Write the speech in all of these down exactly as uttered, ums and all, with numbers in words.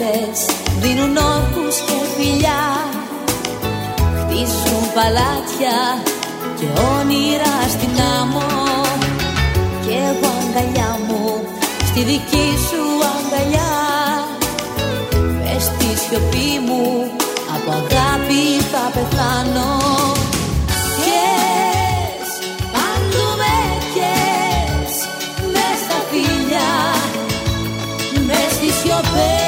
αγάπες δίνουν όρκους και φιλιά, χτίζουν παλάτια και όνειρα στην άμμο. Κι εγώ αγκαλιά μου στη δική σου αγκαλιά, μες στη σιωπή μου από αγάπη θα πεθάνω. Κες, παντού με κες, μες στα φίλια, μες στις σιωπές.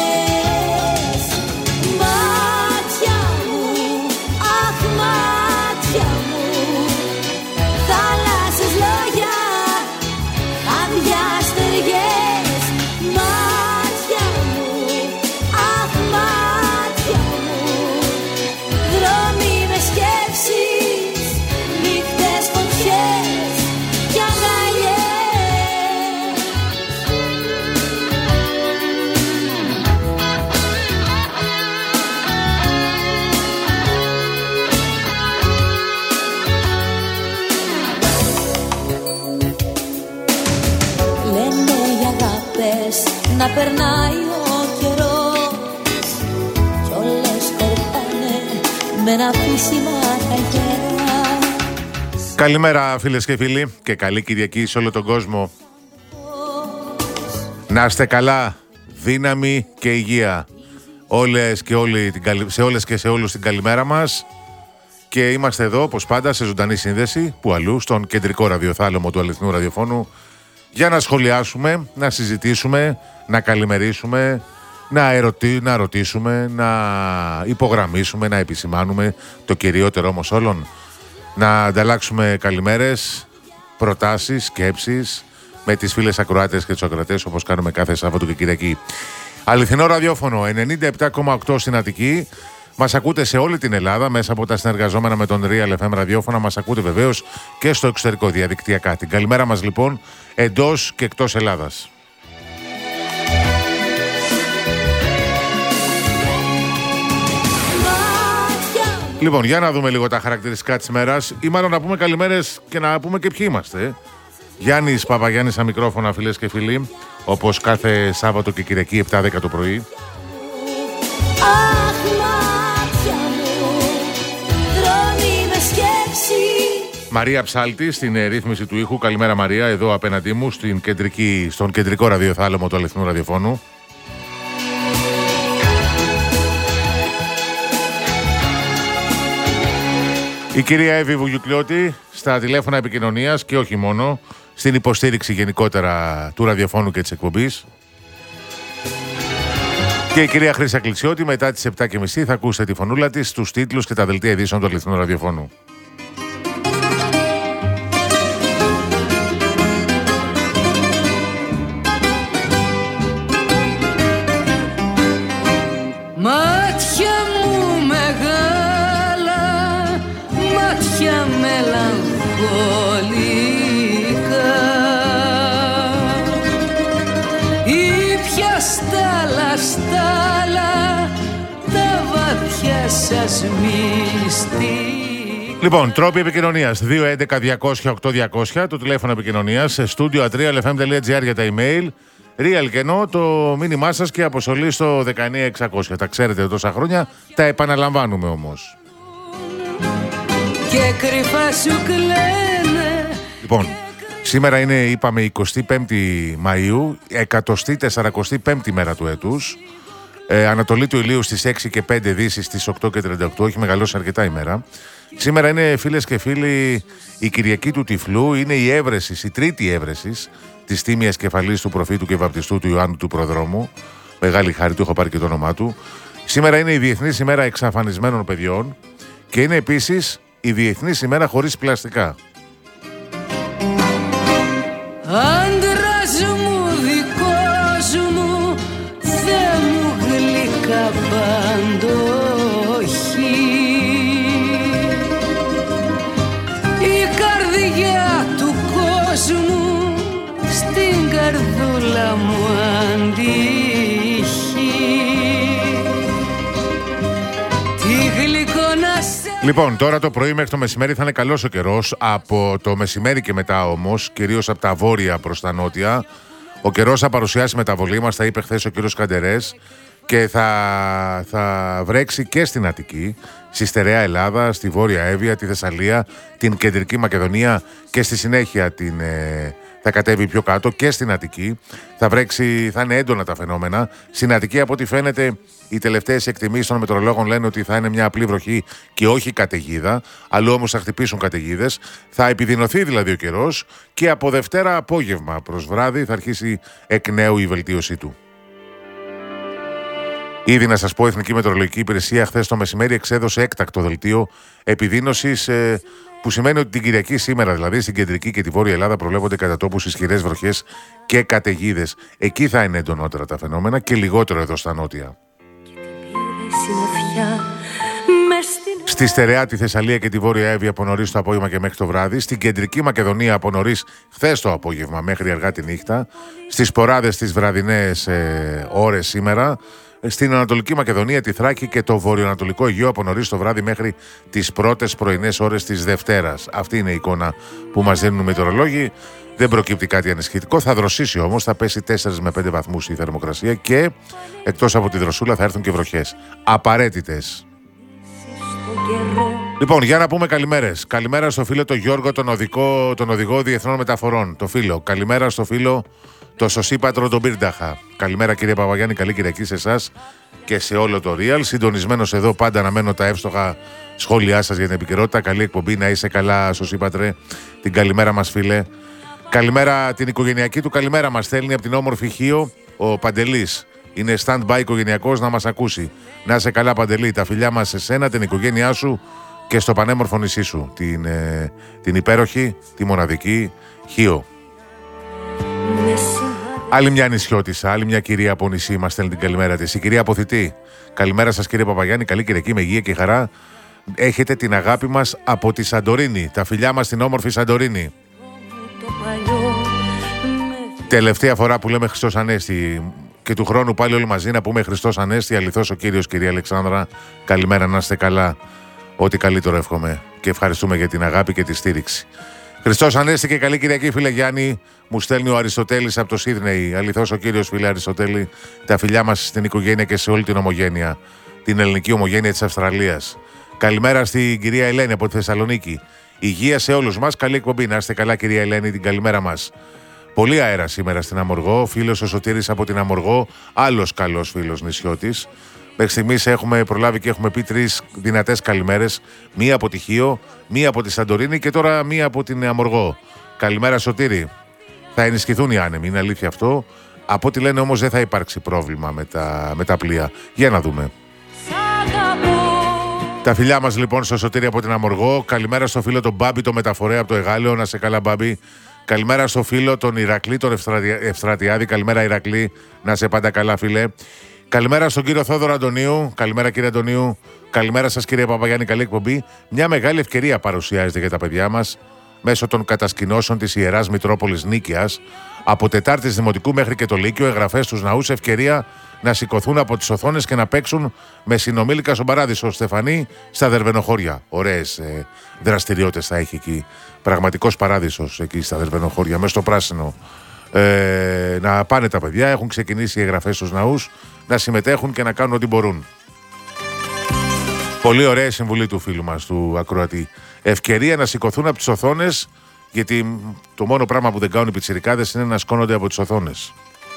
Μάτια μου, αχ μάτια μου, θάλασσες λόγια, χάδια στεριές. Μάτια μου, αχ μάτια μου, δρόμοι με σκέψεις, νύχτες φωτιές κι αγκαλιές. Λένε οι αγάπες να περνάει ο καιρός κι όλες κορπάνε με ένα πίσιμα χαγέρα. Καλημέρα φίλες και φίλοι και καλή Κυριακή σε όλο τον κόσμο. Να είστε καλά, δύναμη και υγεία. Όλες και όλοι, την καλη- σε όλες και σε όλους την καλημέρα μας. Και είμαστε εδώ όπως πάντα σε ζωντανή σύνδεση που αλλού στον κεντρικό ραδιοθάλαμο του αληθινού ραδιοφώνου για να σχολιάσουμε, να συζητήσουμε, να καλημερίσουμε, να, ερωτη, να ρωτήσουμε, να υπογραμμίσουμε, να επισημάνουμε το κυριότερο όμως όλων. Να ανταλλάξουμε καλημέρες, προτάσεις, σκέψεις με τις φίλες ακροάτες και τους ακροατές όπως κάνουμε κάθε Σάββατο και Κυριακή. Αληθινό ραδιόφωνο ενενήντα επτά κόμμα οκτώ στην Αττική. Μας ακούτε σε όλη την Ελλάδα μέσα από τα συνεργαζόμενα με τον Real εφ εμ ραδιόφωνα. Μας ακούτε βεβαίως και στο εξωτερικό διαδικτυακά. Την καλημέρα μας λοιπόν εντός και εκτός Ελλάδας. Λοιπόν, για να δούμε λίγο τα χαρακτηριστικά της ημέρας ή μάλλον να πούμε καλημέρες και να πούμε και ποιοι είμαστε. Γιάννης Παπαγιάννης στα μικρόφωνα, φίλες και φίλοι, όπως κάθε Σάββατο και Κυριακή επτά δέκα το πρωί. Αχ μάτια μου, δρόμοι με σκέψεις. Μαρία Ψάλτη στην ε, ρύθμιση του ήχου. Καλημέρα Μαρία, εδώ απέναντί μου στην κεντρική, στον κεντρικό ραδιοθάλαμο του αληθινού ραδιοφώνου. Η κυρία Εύη Βουγιουκλιώτη στα τηλέφωνα επικοινωνίας και όχι μόνο, στην υποστήριξη γενικότερα του ραδιοφώνου και της εκπομπής. Και η κυρία Χρύσα Κλητσιώτη μετά τις επτά και μισή θα ακούσετε τη φωνούλα της στους τίτλους και τα δελτία ειδήσεων του αληθινού ραδιοφώνου. Μάτια μου μεγάλα, μάτια μελαγχολικά, ήπια στάλα στάλα τα βαθιά σας μυστικά. Λοιπόν, τρόποι επικοινωνίας δύο έντεκα διακόσια οκτώ διακόσια, το τηλέφωνο επικοινωνίας, σε στούντιο at real f m dot g r για τα email. Real κενό, το μήνυμά σας και αποστολή στο δεκαεννιά εξακόσια. Τα ξέρετε τόσα χρόνια, τα επαναλαμβάνουμε όμως. Και κρυφά σου κλαίνε. Λοιπόν, σήμερα είναι, είπαμε, εικοστή πέμπτη Μαΐου, εκατοστή τεσσαρακοστή πέμπτη μέρα του έτους. Ε, Ανατολή του ηλίου στις έξι και πέντε, Δύση στις οκτώ και τριάντα οκτώ. Έχει μεγαλώσει αρκετά η μέρα. Σήμερα είναι, φίλες και φίλοι, η Κυριακή του Τυφλού. Είναι η έβρεσης, η τρίτη έβρεσης της τίμιας κεφαλής του προφήτου και βαπτιστού του Ιωάννου του Προδρόμου. Μεγάλη χάρη του, έχω πάρει και το όνομά του. Σήμερα είναι η Διεθνής ημέρα εξαφανισμένων παιδιών και είναι επίσης η Διεθνής ημέρα χωρίς πλαστικά. Άντρας μου, δικός μου, Θεέ μου γλυκά παντοχή, η καρδιά του κόσμου στην καρδούλα μου αντίχει. Τι γλυκό να σε... Λοιπόν, τώρα το πρωί μέχρι το μεσημέρι θα είναι καλός ο καιρός. Από το μεσημέρι και μετά όμως, κυρίως από τα βόρεια προς τα νότια, ο καιρός θα παρουσιάσει μεταβολή. Μας τα είπε χθες ο κύριος Καντερές. και θα, θα βρέξει και στην Αττική, στη στερεά Ελλάδα, στη Βόρεια Εύβοια, τη Θεσσαλία, την Κεντρική Μακεδονία και στη συνέχεια την, ε, θα κατέβει πιο κάτω και στην Αττική. Θα βρέξει, θα είναι έντονα τα φαινόμενα. Στην Αττική, από ό,τι φαίνεται, οι τελευταίες εκτιμήσεις των μετεωρολόγων λένε ότι θα είναι μια απλή βροχή και όχι καταιγίδα. Αλλού όμως θα χτυπήσουν καταιγίδες. Θα επιδεινωθεί δηλαδή ο καιρός και από Δευτέρα απόγευμα προς βράδυ θα αρχίσει εκ νέου η βελτίωσή του. Ήδη να σας πω, η Εθνική Μετεωρολογική Υπηρεσία χθες το μεσημέρι εξέδωσε έκτακτο δελτίο επιδείνωσης, ε, που σημαίνει ότι την Κυριακή σήμερα, δηλαδή στην Κεντρική και τη Βόρεια Ελλάδα, προβλέπονται κατά τόπους ισχυρές βροχές και καταιγίδες. Εκεί θα είναι εντονότερα τα φαινόμενα και λιγότερο εδώ στα νότια. Στη στερεά τη Θεσσαλία και τη Βόρεια Εύβοια από νωρίς το απόγευμα και μέχρι το βράδυ. Στην Κεντρική Μακεδονία από νωρίς χθες το απόγευμα μέχρι αργά τη νύχτα. Στις ποράδες τις βραδινές ε, ώρες σήμερα. Στην Ανατολική Μακεδονία, τη Θράκη και το Βορειοανατολικό Αιγαίο από νωρίς το βράδυ μέχρι τις πρώτες πρωινές ώρες της Δευτέρας. Αυτή είναι η εικόνα που μας δίνουν οι μετεωρολόγοι. Δεν προκύπτει κάτι ανησυχητικό. Θα δροσίσει όμως, θα πέσει τέσσερα με πέντε βαθμούς η θερμοκρασία και εκτός από τη δροσούλα θα έρθουν και βροχές. Απαραίτητες. Λοιπόν, για να πούμε καλημέρες. Καλημέρα στο φίλο τον Γιώργο, τον, οδικό, τον οδηγό διεθνών μεταφορών. Το φίλο. Καλημέρα στο φίλο το Σωσίπατρο τον Πίρνταχα. Καλημέρα κύριε Παπαγιάννη, καλή Κυριακή σε εσάς και σε όλο το Real. Συντονισμένος εδώ, πάντα αναμένω τα εύστοχα σχόλιά σας για την επικαιρότητα. Καλή εκπομπή, να είσαι καλά Σωσίπατρε. Την καλημέρα μας φίλε. Καλημέρα την οικογενειακή του, καλημέρα μας στέλνει από την όμορφη Χίο ο Παντελής. Είναι stand-by οικογενειακός να μας ακούσει. Να είσαι καλά Παντελή, τα φιλιά μας σε σένα, την οικογένειά σου και στο πανέμορφο νησί σου. Την, ε, την υπέροχη, τη μοναδική Χίο. Άλλη μια νησιώτισσα, άλλη μια κυρία από νησί μας στέλνει την καλημέρα της. Η κυρία Αποθητή. Καλημέρα σας κύριε Παπαγιάννη, καλή Κυριακή με υγεία και χαρά. Έχετε την αγάπη μας από τη Σαντορίνη. Τα φιλιά μας στην όμορφη Σαντορίνη. Τελευταία φορά που λέμε Χριστός Ανέστη και του χρόνου πάλι όλοι μαζί να πούμε Χριστός Ανέστη. Αληθώς ο Κύριος, κυρία Αλεξάνδρα. Καλημέρα, να είστε καλά. Ό,τι καλύτερο εύχομαι και ευχαριστούμε για την αγάπη και τη στήριξη. Χριστός Ανέστη και καλή Κυριακή, φίλε Γιάννη. Μου στέλνει ο Αριστοτέλης από το Σίδνεϊ. Αληθώς ο Κύριος, φίλε Αριστοτέλη. Τα φιλιά μας στην οικογένεια και σε όλη την ομογένεια. Την ελληνική ομογένεια της Αυστραλίας. Καλημέρα στην κυρία Ελένη από τη Θεσσαλονίκη. Υγεία σε όλους μας. Καλή εκπομπή. Να είστε καλά, κυρία Ελένη, την καλημέρα μας. Πολύ αέρα σήμερα στην Αμοργό. Φίλος ο Σωτήρης από την Αμοργό. Άλλος καλός φίλος νησιώτης. Μέχρι στιγμής έχουμε προλάβει και έχουμε πει τρεις δυνατές καλημέρες. Μία από τη Χίο, μία από τη Σαντορίνη και τώρα μία από την Αμοργό. Καλημέρα Σωτήρη. Θα ενισχυθούν οι άνεμοι, είναι αλήθεια αυτό. Από ό,τι λένε όμως δεν θα υπάρξει πρόβλημα με τα, με τα πλοία. Για να δούμε. Τα φιλιά μας λοιπόν στο Σωτήρη από την Αμοργό. Καλημέρα στο φίλο τον Μπάμπη, το μεταφορέα από το Εγάλεο. Να σε καλά Μπάμπη. Καλημέρα στο φίλο τον Ηρακλή, τον Ευστρατιάδη. Καλημέρα Ηρακλή, να σε πάντα καλά φίλε. Καλημέρα στον κύριο Θόδωρο Αντωνίου. Καλημέρα κύριε Αντωνίου. Καλημέρα σας κύριε Παπαγιάννη, καλή εκπομπή. Μια μεγάλη ευκαιρία παρουσιάζεται για τα παιδιά μας μέσω των κατασκηνώσεων της Ιεράς Μητρόπολης Νίκαιας. Από Τετάρτης Δημοτικού μέχρι και το Λύκειο, εγγραφές στους ναούς, ευκαιρία να σηκωθούν από τις οθόνες και να παίξουν με συνομήλικα στον Παράδεισο Στεφανή στα Δερβενοχώρια. Ωραίες ε, δραστηριότητες θα έχει εκεί. Πραγματικός παράδεισος εκεί στα Δερβενοχώρια, μέσα στο πράσινο. Ε, να πάνε τα παιδιά, έχουν ξεκινήσει οι εγγραφές στους ναούς, να συμμετέχουν και να κάνουν ό,τι μπορούν. Πολύ ωραία συμβουλή του φίλου μας, του ακροατή. Ευκαιρία να σηκωθούν από τις οθόνες, γιατί το μόνο πράγμα που δεν κάνουν οι πιτσιρικάδες είναι να σκόνονται από τις οθόνες.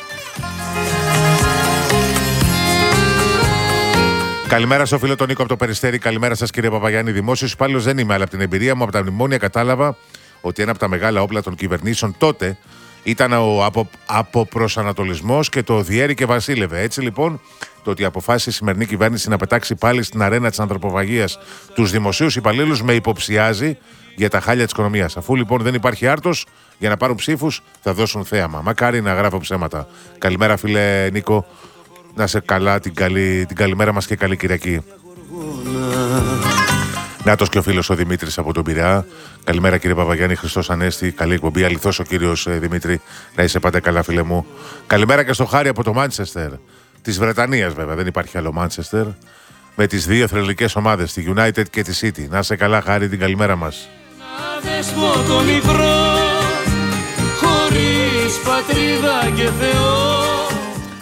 Καλημέρα στο φίλο τον Νίκο από το Περιστέρι. Καλημέρα σας κύριε Παπαγιάννη. Δημόσιος υπάλληλος δεν είμαι, αλλά από την εμπειρία μου από τα μνημόνια κατάλαβα ότι ένα από τα μεγάλα όπλα των κυβερνήσεων τότε ήταν ο απο, αποπροσανατολισμός και το διέρη και βασίλευε. Έτσι λοιπόν, το ότι αποφάσισε η σημερινή κυβέρνηση να πετάξει πάλι στην αρένα της ανθρωποφαγίας τους δημοσίους υπαλλήλους με υποψιάζει για τα χάλια της οικονομίας. Αφού λοιπόν δεν υπάρχει άρτος για να πάρουν ψήφους, θα δώσουν θέαμα. Μακάρι να γράφω ψέματα. Καλημέρα φίλε Νίκο. Να σε καλά, την, καλή, την καλημέρα μας και καλή Κυριακή. Νάτος και ο φίλος ο Δημήτρης από τον Πειραιά. Καλημέρα κύριε Παπαγιάννη, Χριστός Ανέστη. Καλή εκπομπή. Αληθώς ο κύριος ε, Δημήτρη. Να είσαι πάντα καλά, φίλε μου. Καλημέρα και στο Χάρη από το Μάντσεστερ. Της Βρετανίας, βέβαια. Δεν υπάρχει άλλο Μάντσεστερ. Με τις δύο θρελικές ομάδες, τη United και τη City. Να είσαι καλά, Χάρη, την καλημέρα μας. Το μικρό, χωρίς πατρίδα και Θεό.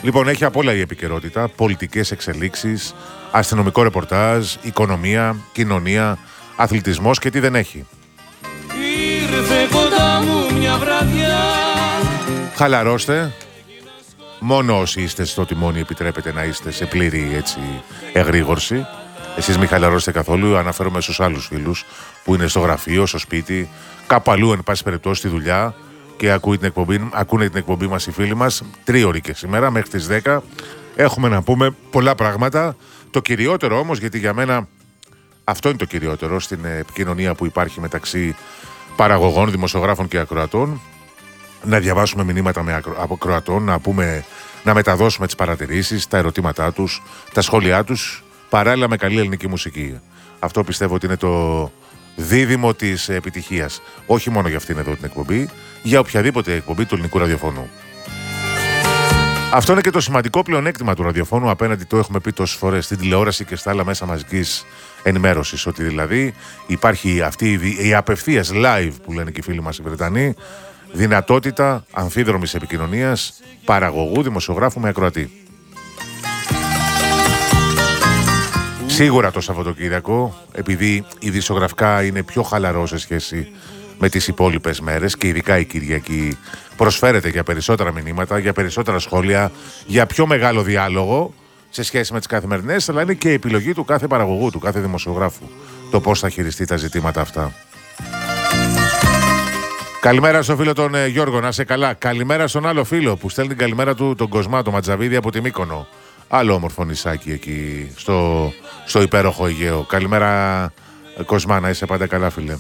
Λοιπόν, έχει απ' όλα η επικαιρότητα, πολιτικές εξελίξεις, αστυνομικό ρεπορτάζ, οικονομία, κοινωνία, αθλητισμός και τι δεν έχει. Ήρθε κοντά μου μια βραδιά. Χαλαρώστε. Μόνο όσοι είστε στο τιμόνι επιτρέπετε να είστε σε πλήρη έτσι, εγρήγορση. Εσείς μην χαλαρώσετε καθόλου. Αναφέρομαι στους άλλους φίλους που είναι στο γραφείο, στο σπίτι, κάπου αλλού, εν πάση περιπτώσει, στη δουλειά και ακούνε την εκπομπή, ακούνε την εκπομπή μας οι φίλοι μας. Τρίωρη και σήμερα μέχρι τις δέκα. Έχουμε να πούμε πολλά πράγματα. Το κυριότερο όμως, γιατί για μένα αυτό είναι το κυριότερο στην επικοινωνία που υπάρχει μεταξύ παραγωγών, δημοσιογράφων και ακροατών. Να διαβάσουμε μηνύματα με ακροατών, να, πούμε, να μεταδώσουμε τις παρατηρήσεις, τα ερωτήματά τους, τα σχόλιά τους, παράλληλα με καλή ελληνική μουσική. Αυτό πιστεύω ότι είναι το δίδυμο της επιτυχίας. Όχι μόνο για αυτήν εδώ την εκπομπή, για οποιαδήποτε εκπομπή του ελληνικού ραδιοφώνου. Αυτό είναι και το σημαντικό πλεονέκτημα του ραδιοφώνου απέναντι, το έχουμε πει τόσες φορές, στην τηλεόραση και στα άλλα μέσα μαζικής ενημέρωσης. Ότι δηλαδή υπάρχει αυτή η απευθείας live που λένε και οι φίλοι μας οι Βρετανοί, δυνατότητα αμφίδρομης επικοινωνίας παραγωγού, δημοσιογράφου με ακροατή. Σίγουρα το Σαββατοκύριακο, επειδή ειδησιογραφικά είναι πιο χαλαρό σε σχέση με τις υπόλοιπες μέρες και ειδικά η Κυριακή προσφέρεται για περισσότερα μηνύματα, για περισσότερα σχόλια, για πιο μεγάλο διάλογο σε σχέση με τις καθημερινές, αλλά είναι και η επιλογή του κάθε παραγωγού, του κάθε δημοσιογράφου, το πώς θα χειριστεί τα ζητήματα αυτά. Καλημέρα στον φίλο τον ε, Γιώργο, να είσαι καλά. Καλημέρα στον άλλο φίλο που στέλνει την καλημέρα του, τον Κοσμά, τον Ματζαβίδη από τη Μύκονο. Άλλο όμορφο νησάκι εκεί στο, στο υπέροχο Αιγαίο. Καλημέρα Κοσμά, να είσαι πάντα καλά φίλε.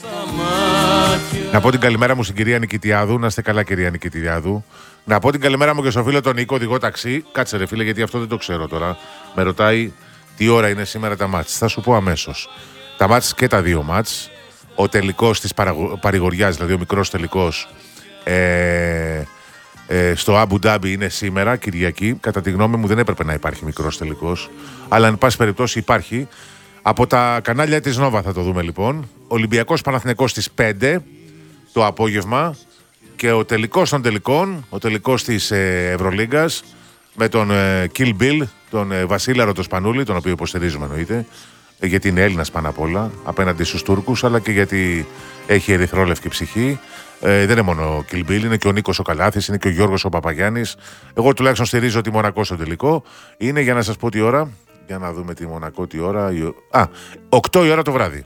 Να πω την καλημέρα μου στην κυρία Νικητιάδου, να είστε καλά κυρία Νικητιάδου. Να πω την καλημέρα μου και στον φίλο τον Νίκο, οδηγό ταξί. Κάτσε ρε φίλε, γιατί αυτό δεν το ξέρω τώρα. Με ρωτάει τι ώρα είναι σήμερα τα μάτς. Θα σου πω αμέσως. Τα μάτς και τα δύο μάτς. Ο τελικός της παρηγοριάς, δηλαδή ο μικρός τελικός ε, ε, στο Αμπου Ντάμπι είναι σήμερα, Κυριακή. Κατά τη γνώμη μου δεν έπρεπε να υπάρχει μικρός τελικός, αλλά εν πάση περιπτώσει υπάρχει. Από τα κανάλια της Νόβα θα το δούμε λοιπόν. Ολυμπιακός Παναθηναϊκός στις πέντε το απόγευμα και ο τελικός των τελικών, ο τελικός της ε, Ευρωλίγκας με τον ε, Kill Bill, τον ε, Βασίλαρο το Σπανούλη, τον οποίο υποστηρίζουμε εννοείται, γιατί είναι Έλληνας πάνω απ' όλα, απέναντι στους Τούρκους, αλλά και γιατί έχει ερυθρόλευκη ψυχή. Ε, δεν είναι μόνο ο Kill Bill, είναι και ο Νίκος ο Καλάθης, είναι και ο Γιώργος ο Παπαγιάννης. Εγώ τουλάχιστον στηρίζω τη Μονακό στο τελικό. Είναι, για να σας πω τι ώρα, για να δούμε τη Μονακό τι ώρα. Α, οκτώ η ώρα το βράδυ.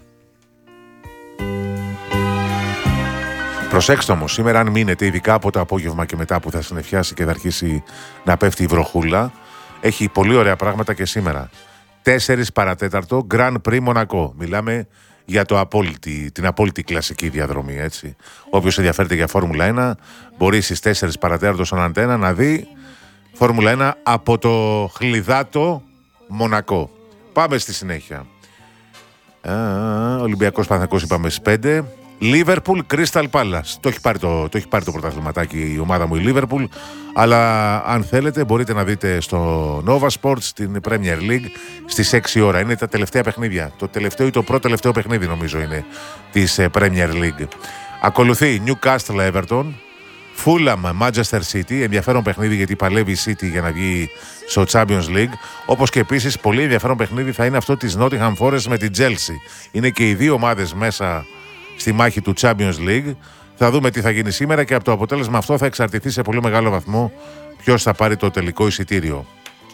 Προσέξτε όμως, σήμερα αν μείνετε, ειδικά από το απόγευμα και μετά που θα συννεφιάσει και θα αρχίσει να πέφτει η βροχούλα, έχει πολύ ωραία πράγματα και σήμερα. τέσσερις παρατέταρτο Grand Prix Μονακό. Μιλάμε για το απόλυτη, την απόλυτη κλασική διαδρομή, έτσι. Όποιος ενδιαφέρεται για Φόρμουλα ένα, μπορεί στις τέσσερις παρατέταρτο στον Αντένα να δει Φόρμουλα ένα από το χλιδάτο Μονακό. Πάμε στη συνέχεια. Α, Ολυμπιακός Παναθηναϊκός είπαμε στις πέντε. Liverpool Crystal Palace. Το έχει πάρει το, το, έχει πάρει το πρωταθληματάκι η ομάδα μου η Liverpool. Αλλά αν θέλετε μπορείτε να δείτε στο Nova Sports την Premier League στις έξι ώρα. Είναι τα τελευταία παιχνίδια. Το τελευταίο ή το πρώτο τελευταίο παιχνίδι νομίζω είναι της Premier League. Ακολουθεί Newcastle Everton, Fulham Manchester City. Ενδιαφέρον παιχνίδι γιατί παλεύει η City για να βγει στο Champions League. Όπως και επίσης πολύ ενδιαφέρον παιχνίδι θα είναι αυτό της Nottingham Forest με την Chelsea. Είναι και οι δύο ομάδες μέσα στη μάχη του Champions League. Θα δούμε τι θα γίνει σήμερα και από το αποτέλεσμα αυτό θα εξαρτηθεί σε πολύ μεγάλο βαθμό ποιος θα πάρει το τελικό εισιτήριο.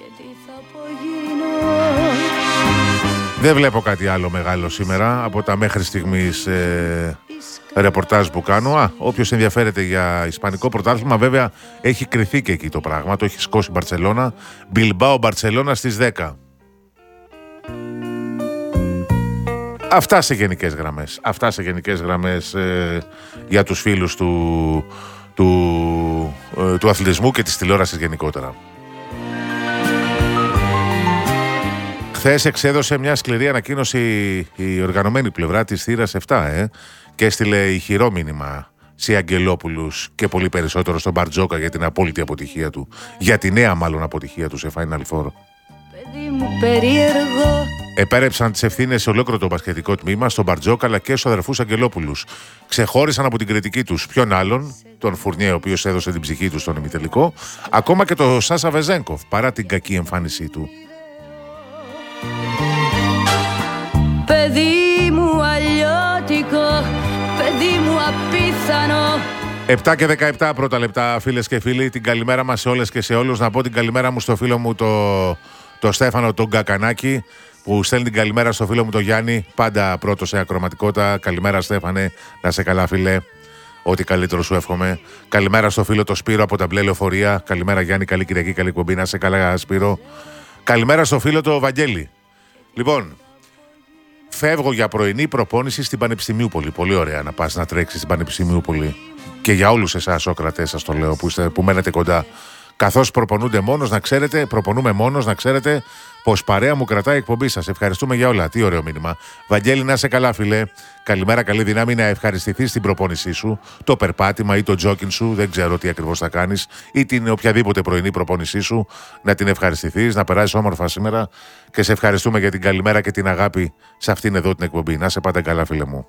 Δεν βλέπω κάτι άλλο μεγάλο σήμερα από τα μέχρι στιγμής ε, ρεπορτάζ που κάνω. Α, όποιος ενδιαφέρεται για ισπανικό πρωτάθλημα, βέβαια έχει κρυθεί και εκεί το πράγμα. Το έχει σκώσει η Μπαρτσελώνα. Μπιλμπάο Μπαρτσελώνα στις δέκα. Αυτά σε γενικές γραμμές. Αυτά σε γενικές γραμμές ε, για τους φίλους του, του, ε, του αθλητισμού και της τηλεόρασης γενικότερα. Χθες εξέδωσε μια σκληρή ανακοίνωση η οργανωμένη πλευρά της θύρας επτά ε, και έστειλε ηχηρό μήνυμα σε Αγγελόπουλους και πολύ περισσότερο στον Μπαρτζόκα για την απόλυτη αποτυχία του, για τη νέα μάλλον αποτυχία του σε Final Four. Παιδί μου περίεργο, Επέρεψαν τις ευθύνες σε ολόκληρο το μπασκετικό τμήμα, στον Μπαρτζόκα αλλά και στους αδερφούς Αγγελόπουλους. Ξεχώρισαν από την κριτική τους ποιον άλλον, τον Φουρνιέ, ο οποίος έδωσε την ψυχή του στον ημιτελικό, ακόμα και τον Σάσα Βεζένκοφ, παρά την κακή εμφάνισή του. Παιδί μου αλλιώτικο, παιδί μου απίθανο. επτά και δεκαεπτά πρώτα λεπτά, φίλες και φίλοι. Την καλημέρα μας σε όλες και σε όλους. Να πω την καλημέρα μου στο φίλο μου το, το Στέφανο τον Κακανάκη, που στέλνει την καλημέρα στο φίλο μου τον Γιάννη, πάντα πρώτο σε ακροματικότητα. Καλημέρα Στέφανε, να σε καλά φίλε, ό,τι καλύτερο σου εύχομαι. Καλημέρα στο φίλο το Σπύρο από τα μπλε λεωφορεία. Καλημέρα Γιάννη, καλή Κυριακή, καλή κομπή, να σε καλά Σπύρο. Καλημέρα στο φίλο το Βαγγέλη. Λοιπόν, φεύγω για πρωινή προπόνηση στην Πανεπιστημιούπολη. Πολύ ωραία να πας να τρέξεις στην Πανεπιστημιούπολη. Και για όλους εσάς Σόκρατες, σας το λέω, που, είστε, που μένετε κοντά. Καθώς προπονούνται μόνος, να ξέρετε, προπονούμε μόνος, να ξέρετε πως παρέα μου κρατάει η εκπομπή σας. Ευχαριστούμε για όλα. Τι ωραίο μήνυμα. Βαγγέλη, να είσαι καλά, φίλε. Καλημέρα, καλή δύναμη να ευχαριστηθείς στην προπόνησή σου, το περπάτημα ή το τζόκιν σου, δεν ξέρω τι ακριβώς θα κάνεις, ή την οποιαδήποτε πρωινή προπόνησή σου, να την ευχαριστηθείς, να περάσεις όμορφα σήμερα και σε ευχαριστούμε για την καλημέρα και την αγάπη σε αυτήν εδώ την εκπομπή. Να είσαι πάντα καλά, φίλε μου.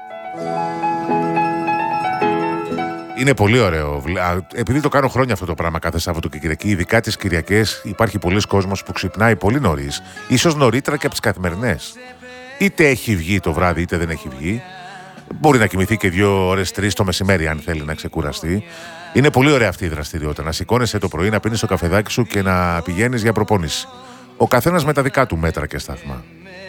Είναι πολύ ωραίο. Επειδή το κάνω χρόνια αυτό το πράγμα κάθε Σάββατο και Κυριακή, ειδικά τις Κυριακές, υπάρχει πολλοί κόσμος που ξυπνάει πολύ νωρίς, ίσως νωρίτερα και από τις καθημερινές. Είτε έχει βγει το βράδυ, είτε δεν έχει βγει. Μπορεί να κοιμηθεί και δύο ώρες, τρεις το μεσημέρι, αν θέλει να ξεκουραστεί. Είναι πολύ ωραία αυτή η δραστηριότητα. Να σηκώνεσαι το πρωί, να πίνεις το καφεδάκι σου και να πηγαίνεις για προπόνηση. Ο καθένας με τα δικά του μέτρα και σταθμά.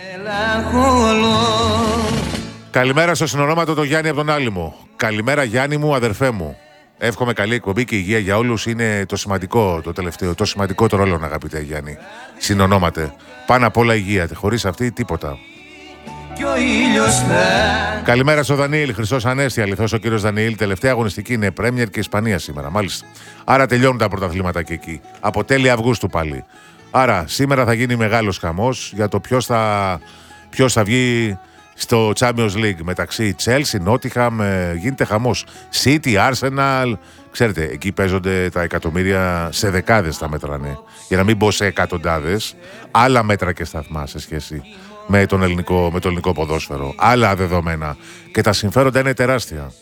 Καλημέρα στο συνονόματο το Γιάννη από τον Άλυμο. Καλημέρα Γιάννη μου, αδερφέ μου. Εύχομαι καλή εκπομπή και υγεία για όλους. Είναι το σημαντικό, το τελευταίο, το σημαντικότερο όλων, αγαπητέ Γιάννη. Συνονόματε. Πάνω απ' όλα υγεία. Χωρίς αυτή τίποτα. Καλημέρα στο Δανιήλ, Χριστός Ανέστη. Αληθώς ο κύριος Δανιήλ. Τελευταία αγωνιστική είναι Πρέμιερ και Ισπανία σήμερα, μάλιστα. Άρα τελειώνουν τα πρωταθλήματα και εκεί. Από τέλη Αυγούστου πάλι. Άρα σήμερα θα γίνει μεγάλος χαμός για το ποιος θα, ποιος θα βγει στο Champions League μεταξύ Chelsea, Nottingham, γίνεται χαμός. City, Arsenal, ξέρετε, εκεί παίζονται τα εκατομμύρια, σε δεκάδες τα μέτρανε. Για να μην πω σε εκατοντάδες, άλλα μέτρα και σταθμά σε σχέση με, τον ελληνικό, με το ελληνικό ποδόσφαιρο. Άλλα δεδομένα. Και τα συμφέροντα είναι τεράστια.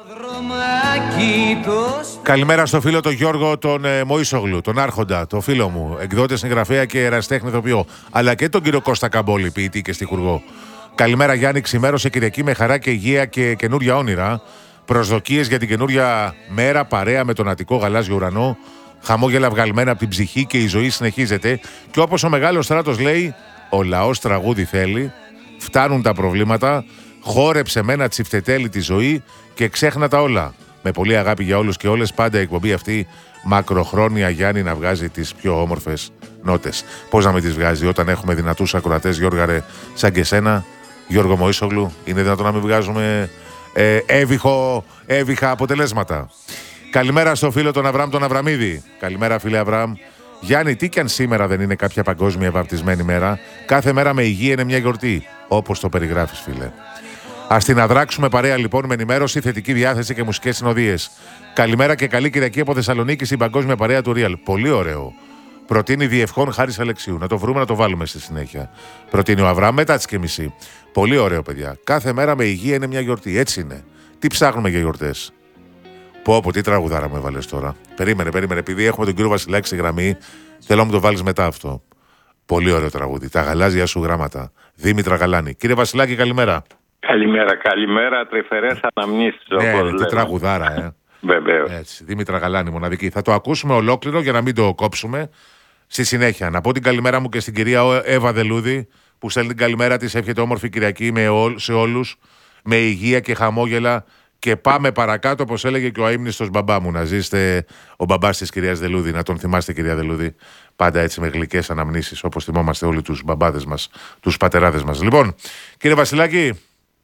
Καλημέρα στο φίλο τον Γιώργο τον ε, Μωΐσογλου, τον Άρχοντα, το φίλο μου, εκδότη, συγγραφέα και ερασιτέχνη ηθοποιό, αλλά και τον κύριο Κώστα Καμπόλη, ποιητή και στιχουργό. Καλημέρα Γιάννη, ξημέρωσε Κυριακή με χαρά και υγεία και καινούρια όνειρα. Προσδοκίες για την καινούρια μέρα, παρέα με τον Αττικό γαλάζιο ουρανό. Χαμόγελα βγαλμένα από την ψυχή και η ζωή συνεχίζεται. Και όπως ο μεγάλος στράτος λέει, ο λαός τραγούδι θέλει. Φτάνουν τα προβλήματα. Χόρεψε με ένα τσιφτετέλι τη ζωή και ξέχνα τα όλα. Με πολύ αγάπη για όλους και όλες, πάντα η εκπομπή αυτή μακροχρόνια Γιάννη να βγάζει τις πιο όμορφες νότες. Πώς να μην τις βγάζει όταν έχουμε δυνατούς ακροατές, Γιώργαρε, σαν και σένα, Γιώργο Μωΐσογλου, είναι δυνατόν να μην βγάζουμε ε, έβυχο, έβυχα αποτελέσματα. Καλημέρα στο φίλο τον Αβραάμ τον Αβραμίδη. Καλημέρα φίλε Αβραάμ. Γιάννη, τι κι αν σήμερα δεν είναι κάποια παγκόσμια βαπτισμένη μέρα, κάθε μέρα με υγεία είναι μια γιορτή, όπως το περιγράφεις φίλε. Ας την αδράξουμε παρέα λοιπόν με ενημέρωση, θετική διάθεση και μουσικές συνοδείες. Καλημέρα και καλή Κυριακή από Θεσσαλονίκη στην παγκόσμια παρέα του Real. Πολύ ωραίο. Προτείνει Διευχών Χάρης Αλεξίου. Να το βρούμε να το βάλουμε στη συνέχεια. Προτείνει ο Αβραάμ μετά τις και μισή. Πολύ ωραίο, παιδιά. Κάθε μέρα με υγεία είναι μια γιορτή. Έτσι είναι. Τι ψάχνουμε για γιορτές. Πω, πω, τι τραγουδάρα μου έβαλες τώρα. Περίμενε, περίμενε. Επειδή έχουμε τον κύριο Βασιλάκη στη γραμμή, θέλω να μου το βάλεις μετά αυτό. Πολύ ωραίο τραγούδι. Τα γαλάζια σου γράμματα. Δήμητρα Γαλάνη. Κύριε Βασιλάκη, καλημέρα. Καλημέρα, καλημέρα. Τρυφερές αναμνήσεις. Ναι, τι λέμε. Τραγουδάρα, ε. Βεβαίως. Έτσι, Δήμητρα Γαλάνη, μοναδική. Θα το ακούσουμε ολόκληρο για να μην το κόψουμε. Στη συνέχεια, να πω την καλημέρα μου και στην κυρία Εύα Δελούδη, που στέλνει την καλημέρα της. Εύχεται όμορφη Κυριακή με ό, σε όλους, με υγεία και χαμόγελα. Και πάμε παρακάτω, όπως έλεγε και ο αείμνηστος μπαμπά μου. Να ζήσετε ο μπαμπάς της κυρίας Δελούδη, να τον θυμάστε, κυρία Δελούδη. Πάντα έτσι με γλυκές αναμνήσεις, όπως θυμόμαστε όλοι τους μπαμπάδες μας, τους πατεράδες μας. Λοιπόν, κύριε Βασιλάκη,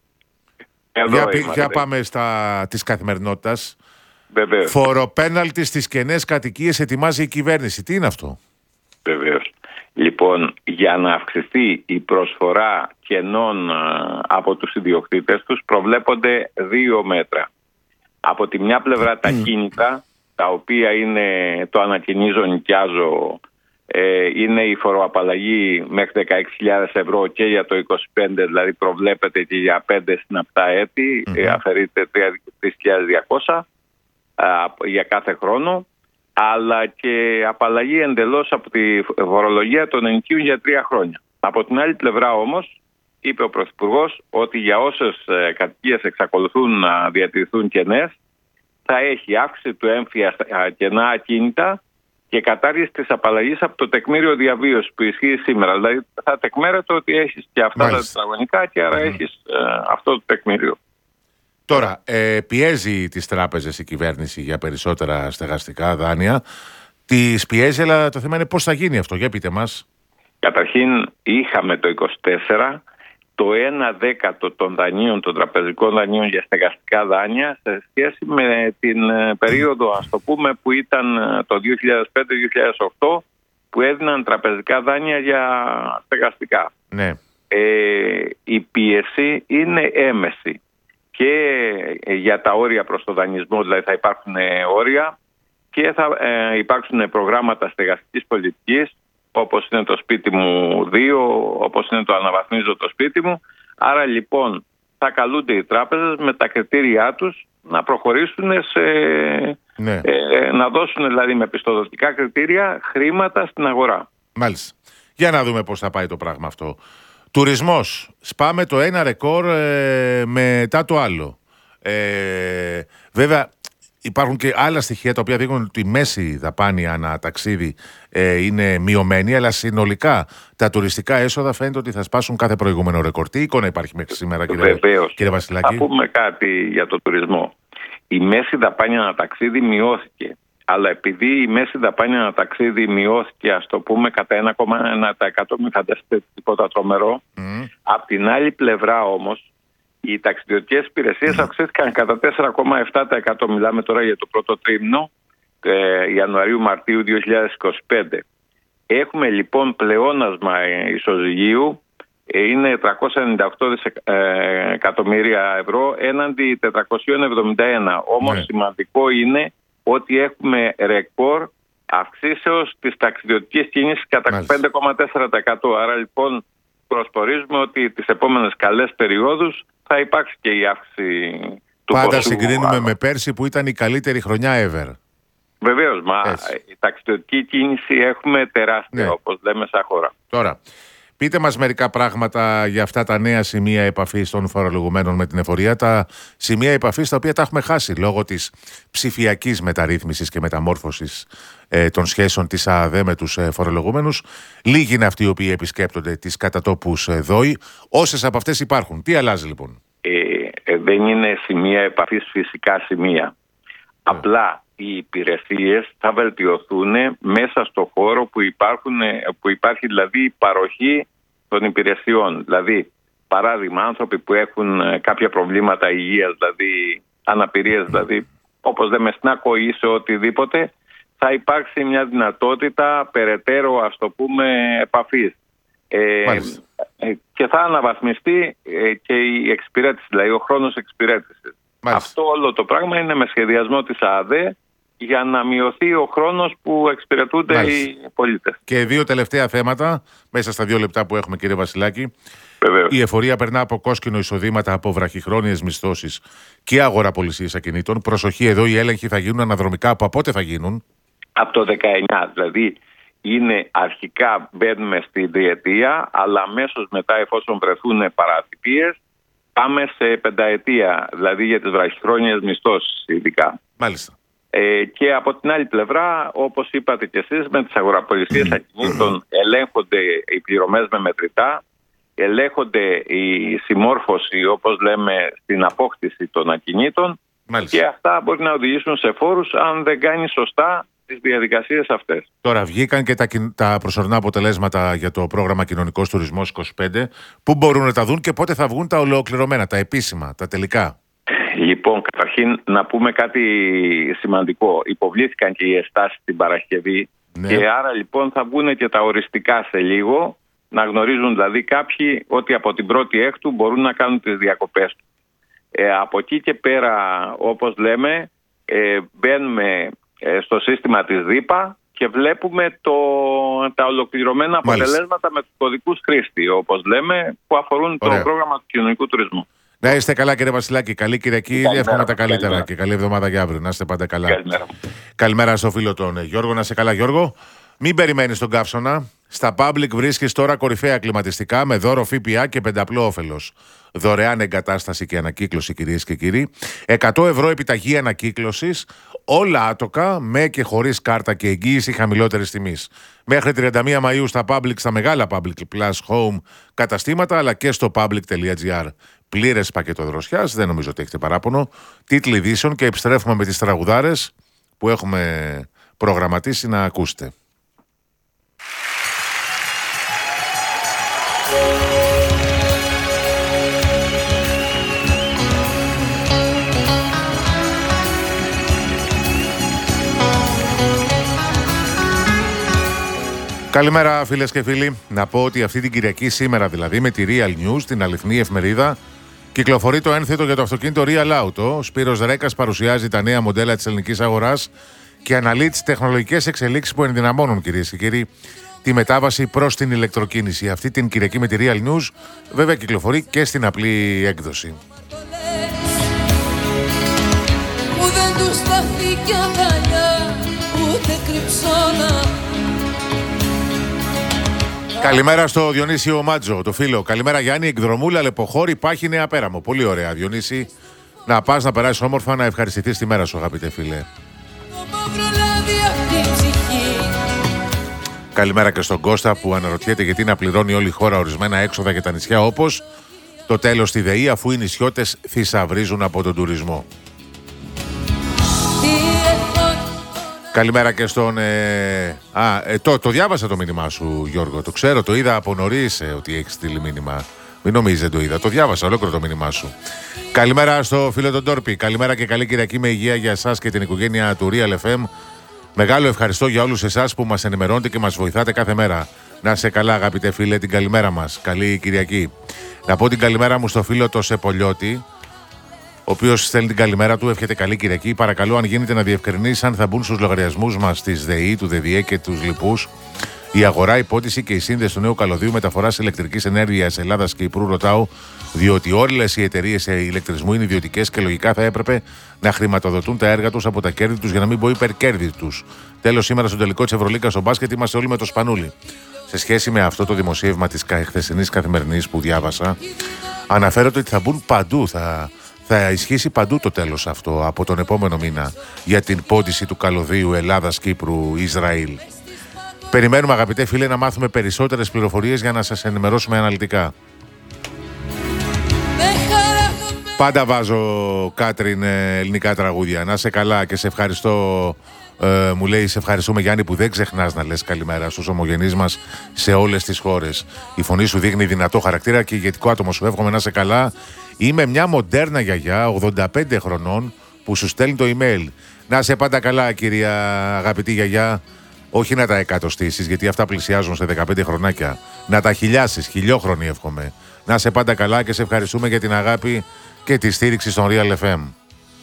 για, για πάμε στα της καθημερινότητας. Βεβαίως. Φοροπέναλτι στις κενές κατοικίες ετοιμάζει η κυβέρνηση. Τι είναι αυτό? Βεβαίως. Λοιπόν, για να αυξηθεί η προσφορά κενών από τους ιδιοκτήτες τους, προβλέπονται δύο μέτρα. Από τη μια πλευρά τα κίνητα, τα οποία είναι το ανακαινίζω, νοικιάζω ε, είναι η φοροαπαλλαγή μέχρι δεκαέξι χιλιάδες ευρώ και για το είκοσι πέντε, δηλαδή προβλέπεται και για πέντε συναπτά έτη, mm-hmm. ε, αφαιρείται τρεις χιλιάδες διακόσια ε, για κάθε χρόνο, αλλά και απαλλαγή εντελώς από τη φορολογία των ενοικίων για τρία χρόνια. Από την άλλη πλευρά όμως, είπε ο Πρωθυπουργός ότι για όσες ε, κατοικίες εξακολουθούν να διατηρηθούν κενές, θα έχει αύξηση του έμφυα κενά ακίνητα και κατάργηση της απαλλαγής από το τεκμήριο διαβίωσης που ισχύει σήμερα. Δηλαδή θα τεκμέρεται ότι έχεις και αυτά Μάλιστα. τα τετραγωνικά και άρα mm-hmm. έχεις ε, αυτό το τεκμήριο. Τώρα, ε, πιέζει τις τράπεζες η κυβέρνηση για περισσότερα στεγαστικά δάνεια. Τις πιέζει, αλλά το θέμα είναι πώς θα γίνει αυτό. Για πείτε μας. Καταρχήν είχαμε το είκοσι τέσσερα το ένα δέκατο των δανείων, των τραπεζικών δανείων για στεγαστικά δάνεια σε σχέση με την περίοδο, ας το πούμε, που ήταν το δύο χιλιάδες πέντε δύο χιλιάδες οκτώ, που έδιναν τραπεζικά δάνεια για στεγαστικά. Ναι. Ε, η πίεση είναι έμεση και για τα όρια προς το δανεισμό, δηλαδή θα υπάρχουν όρια και θα ε, υπάρξουν προγράμματα στεγαστικής πολιτικής, όπως είναι το σπίτι μου δύο, όπως είναι το αναβαθμίζω το σπίτι μου. Άρα λοιπόν θα καλούνται οι τράπεζες με τα κριτήριά τους να προχωρήσουν σε, ναι. ε, να δώσουν δηλαδή με πιστοδοτικά κριτήρια χρήματα στην αγορά. Μάλιστα. Για να δούμε πώς θα πάει το πράγμα αυτό. Τουρισμός. Σπάμε το ένα ρεκόρ ε, μετά το άλλο. Ε, βέβαια υπάρχουν και άλλα στοιχεία τα οποία δείχνουν ότι η μέση δαπάνη ανά ταξίδι ε, είναι μειωμένη, αλλά συνολικά τα τουριστικά έσοδα φαίνεται ότι θα σπάσουν κάθε προηγούμενο ρεκόρ. Τι εικόνα υπάρχει μέχρι σήμερα, κύριε, κύριε Βασιλάκη? Θα πούμε κάτι για το τουρισμό. Η μέση δαπάνη ανά ταξίδι μειώθηκε. Αλλά επειδή η μέση δαπάνη ανά ταξίδι μειώθηκε, ας το πούμε, κατά ένα κόμμα ένα τοις εκατό, μην φανταστείτε τίποτα τρομερό. Mm. Απ' την άλλη πλευρά όμως, οι ταξιδιωτικές υπηρεσίες mm. αυξήθηκαν κατά τέσσερα κόμμα επτά τοις εκατό. Μιλάμε τώρα για το πρώτο τρίμηνο ε, Ιανουαρίου-Μαρτίου δύο χιλιάδες είκοσι πέντε. Έχουμε λοιπόν πλεόνασμα ισοζυγίου, ε, είναι τριακόσια ενενήντα οκτώ δισεκατομμύρια ευρώ έναντι τετρακόσια εβδομήντα ένα. Όμως mm. σημαντικό είναι ότι έχουμε ρεκόρ αυξήσεως της ταξιδιωτικής κίνησης κατά πέντε κόμμα τέσσερα τοις εκατό. Άρα λοιπόν προσπορίζουμε ότι τις επόμενες καλές περιόδους θα υπάρξει και η αύξηση του Πάντα ποσού. συγκρίνουμε άρα. με πέρσι που ήταν η καλύτερη χρονιά ever. Βεβαίως, μα Έτσι. η ταξιδιωτική κίνηση έχουμε τεράστια, ναι. όπως λέμε, σαν χώρα. Τώρα, πείτε μας μερικά πράγματα για αυτά τα νέα σημεία επαφής των φορολογουμένων με την εφορία. Τα σημεία επαφής τα οποία τα έχουμε χάσει λόγω της ψηφιακής μεταρρύθμισης και μεταμόρφωσης ε, των σχέσεων της ΑΑΔΕ με τους ε, φορολογούμενους. Λίγοι είναι αυτοί οι οποίοι επισκέπτονται τις κατατόπους ε, ΔΟΗ. Όσες από αυτές υπάρχουν. Τι αλλάζει λοιπόν? Ε, ε, δεν είναι σημεία επαφής φυσικά σημεία. Yeah. Απλά οι υπηρεσίες θα βελτιωθούν μέσα στο χώρο που, υπάρχουν, που υπάρχει δηλαδή η παροχή των υπηρεσιών. Δηλαδή, παράδειγμα, άνθρωποι που έχουν κάποια προβλήματα υγείας, δηλαδή αναπηρίες, δηλαδή όπως λέμε στην ακοή, σε οτιδήποτε, θα υπάρξει μια δυνατότητα περαιτέρω, ας το πούμε, επαφής. Ε, και θα αναβαθμιστεί ε, και η εξυπηρέτηση, δηλαδή ο χρόνος εξυπηρέτησης. Αυτό όλο το πράγμα είναι με σχεδιασμό της ΑΑΔΕ για να μειωθεί ο χρόνος που εξυπηρετούνται Μάλιστα. οι πολίτες. Και δύο τελευταία θέματα, μέσα στα δύο λεπτά που έχουμε, κύριε Βασιλάκη. Βεβαίως. Η εφορία περνά από κόσκινο εισοδήματα, από βραχυχρόνιες μισθώσεις και αγοραπολισίες ακινήτων. Προσοχή, εδώ οι έλεγχοι θα γίνουν αναδρομικά. Από πότε θα γίνουν? Από το δεκαεννιά, δηλαδή είναι αρχικά μπαίνουμε στη διετία, αλλά αμέσως μετά, εφόσον βρεθούν παρατυπίες, πάμε σε πενταετία, δηλαδή για τις βραχυχρόνιες μισθώσεις ειδικά. Μάλιστα. Ε, και από την άλλη πλευρά, όπως είπατε και εσείς, με τις αγοραπολισίες ακινήτων ελέγχονται οι πληρωμές με μετρητά, ελέγχονται η συμμόρφωση, όπως λέμε, στην απόκτηση των ακινήτων. Μάλιστα. Και αυτά μπορεί να οδηγήσουν σε φόρους αν δεν κάνει σωστά τις διαδικασίες αυτές. Τώρα βγήκαν και τα, τα προσωρινά αποτελέσματα για το πρόγραμμα Κοινωνικός Τουρισμός είκοσι πέντε. Πού μπορούν να τα δουν και πότε θα βγουν τα ολοκληρωμένα, τα επίσημα, τα τελικά? Λοιπόν, καταρχήν να πούμε κάτι σημαντικό. Υποβλήθηκαν και οι εστάσεις την Παρασκευή, ναι. και άρα λοιπόν θα βγουν και τα οριστικά σε λίγο, να γνωρίζουν δηλαδή κάποιοι ότι από την πρώτη έκτου μπορούν να κάνουν τις διακοπές του. Ε, από εκεί και πέρα, όπως λέμε, ε, μπαίνουμε ε, στο σύστημα της ΔΥΠΑ και βλέπουμε το, τα ολοκληρωμένα αποτελέσματα Μάλιστα. με τους κωδικούς χρήστη, όπως λέμε, που αφορούν Ωραία. το πρόγραμμα του κοινωνικού τουρισμού. Να είστε καλά, κύριε Βασιλάκη. Καλή Κυριακή. Εύχομαι τα καλύτερα καλημέρα. Και καλή εβδομάδα για αύριο. Να είστε πάντα καλά. Καλημέρα. Καλημέρα στο φίλο τον Γιώργο. Να είστε καλά, Γιώργο. Μην περιμένεις τον καύσωνα. Στα Public βρίσκεις τώρα κορυφαία κλιματιστικά με δώρο ΦΠΑ και πενταπλό όφελος. Δωρεάν εγκατάσταση και ανακύκλωση, κυρίες και κύριοι. εκατό ευρώ επιταγή ανακύκλωσης. Όλα άτοκα με και χωρίς κάρτα και εγγύηση χαμηλότερης τιμής. Μέχρι τριάντα μία Μαΐου στα Public, στα μεγάλα Public Plus Home καταστήματα, αλλά και στο public.gr. Πλήρες πακέτο δροσιάς, δεν νομίζω ότι έχετε παράπονο. Τίτλοι ειδήσεων και επιστρέφουμε με τις τραγουδάρες που έχουμε προγραμματίσει να ακούσετε. Καλημέρα φίλες και φίλοι. Να πω ότι αυτή την Κυριακή, σήμερα δηλαδή, με τη Real News, την αληθινή εφημερίδα, κυκλοφορεί το ένθετο για το αυτοκίνητο Real Auto. Ο Σπύρος Ρέκας παρουσιάζει τα νέα μοντέλα της ελληνικής αγοράς και αναλύει τις τεχνολογικές εξελίξεις που ενδυναμώνουν, κυρίες και κύριοι, τη μετάβαση προς την ηλεκτροκίνηση. Αυτή την Κυριακή με τη Real News βέβαια κυκλοφορεί και στην απλή έκδοση. Που δεν τους στάθηκε αγκαλιά, ούτε κρυψώνα. Καλημέρα στο Διονύσιο Μάτζο, το φίλο. Καλημέρα Γιάννη, εκδρομούλα, λεποχώρη, υπάρχει Νέα Πέραμο. Πολύ ωραία, Διονύση. Να πας να περάσεις όμορφα, να ευχαριστηθείς τη μέρα σου, αγαπητέ φίλε. Καλημέρα και στον Κώστα που αναρωτιέται γιατί να πληρώνει όλη η χώρα ορισμένα έξοδα για τα νησιά, όπως το τέλος στη ΔΕΗ, αφού οι νησιώτες θησαυρίζουν από τον τουρισμό. Καλημέρα και στον... Ε... Α, ε, το, το διάβασα το μήνυμά σου, Γιώργο. Το ξέρω, το είδα από νωρίς ε, ότι έχεις στείλει μήνυμα. Μην νομίζεις δεν το είδα. Το διάβασα ολόκληρο το μήνυμά σου. Καλημέρα στο φίλο τον Τόρπι. Καλημέρα και καλή Κυριακή με υγεία για εσάς και την οικογένεια του Real εφ εμ. Μεγάλο ευχαριστώ για όλους εσάς που μας ενημερώνετε και μας βοηθάτε κάθε μέρα. Να είσαι καλά, αγαπητέ φίλε, την καλημέρα μας. Καλή Κυριακή. Να πω την καλημέρα μου στο φίλο το Σεπολιώτη, ο οποίος στέλνει την καλημέρα του, εύχεται καλή Κυριακή. Παρακαλώ, αν γίνεται, να διευκρινίσει αν θα μπουν στους λογαριασμούς μας της ΔΕΗ, του ΔΕΔΙΕ και τους λοιπούς η αγορά, υπότιση και η σύνδεση του νέου καλωδίου μεταφοράς ηλεκτρικής ενέργειας Ελλάδας και Κυπρού. Ρωτάω, διότι όλες οι εταιρείες ηλεκτρισμού είναι ιδιωτικές και λογικά θα έπρεπε να χρηματοδοτούν τα έργα τους από τα κέρδη τους για να μην πω υπερκέρδη τους. Τέλος, σήμερα στο τελικό της Ευρωλίγκας στο μπάσκετ είμαστε όλοι με το σπανούλι. Σε σχέση με αυτό το δημοσίευμα της χθεσινής Καθημερινής που διάβασα, αναφέρεται ότι θα μπουν παντού, θα. Θα ισχύσει παντού το τέλος αυτό από τον επόμενο μήνα για την πόντιση του καλωδίου Ελλάδας, Κύπρου, Ισραήλ. Περιμένουμε, αγαπητέ φίλε, να μάθουμε περισσότερες πληροφορίες για να σας ενημερώσουμε αναλυτικά. Πάντα βάζω, Κάτριν, ελληνικά τραγούδια. Να σε καλά και σε ευχαριστώ. Ε, μου λέει, σε ευχαριστούμε Γιάννη που δεν ξεχνάς να λες καλημέρα στους ομογενείς μας σε όλες τις χώρες. Η φωνή σου δείχνει δυνατό χαρακτήρα και ηγετικό άτομο. Σου εύχομαι να σε καλά. Είμαι μια μοντέρνα γιαγιά ογδόντα πέντε χρονών που σου στέλνει το email. Να σε πάντα καλά, κυρία αγαπητή γιαγιά. Όχι να τα εκατοστήσεις, γιατί αυτά πλησιάζουν σε δεκαπέντε χρονάκια. Να τα χιλιάσεις, χιλιόχρονοι εύχομαι. Να σε πάντα καλά και σε ευχαριστούμε για την αγάπη και τη στήριξη στον Real εφ εμ.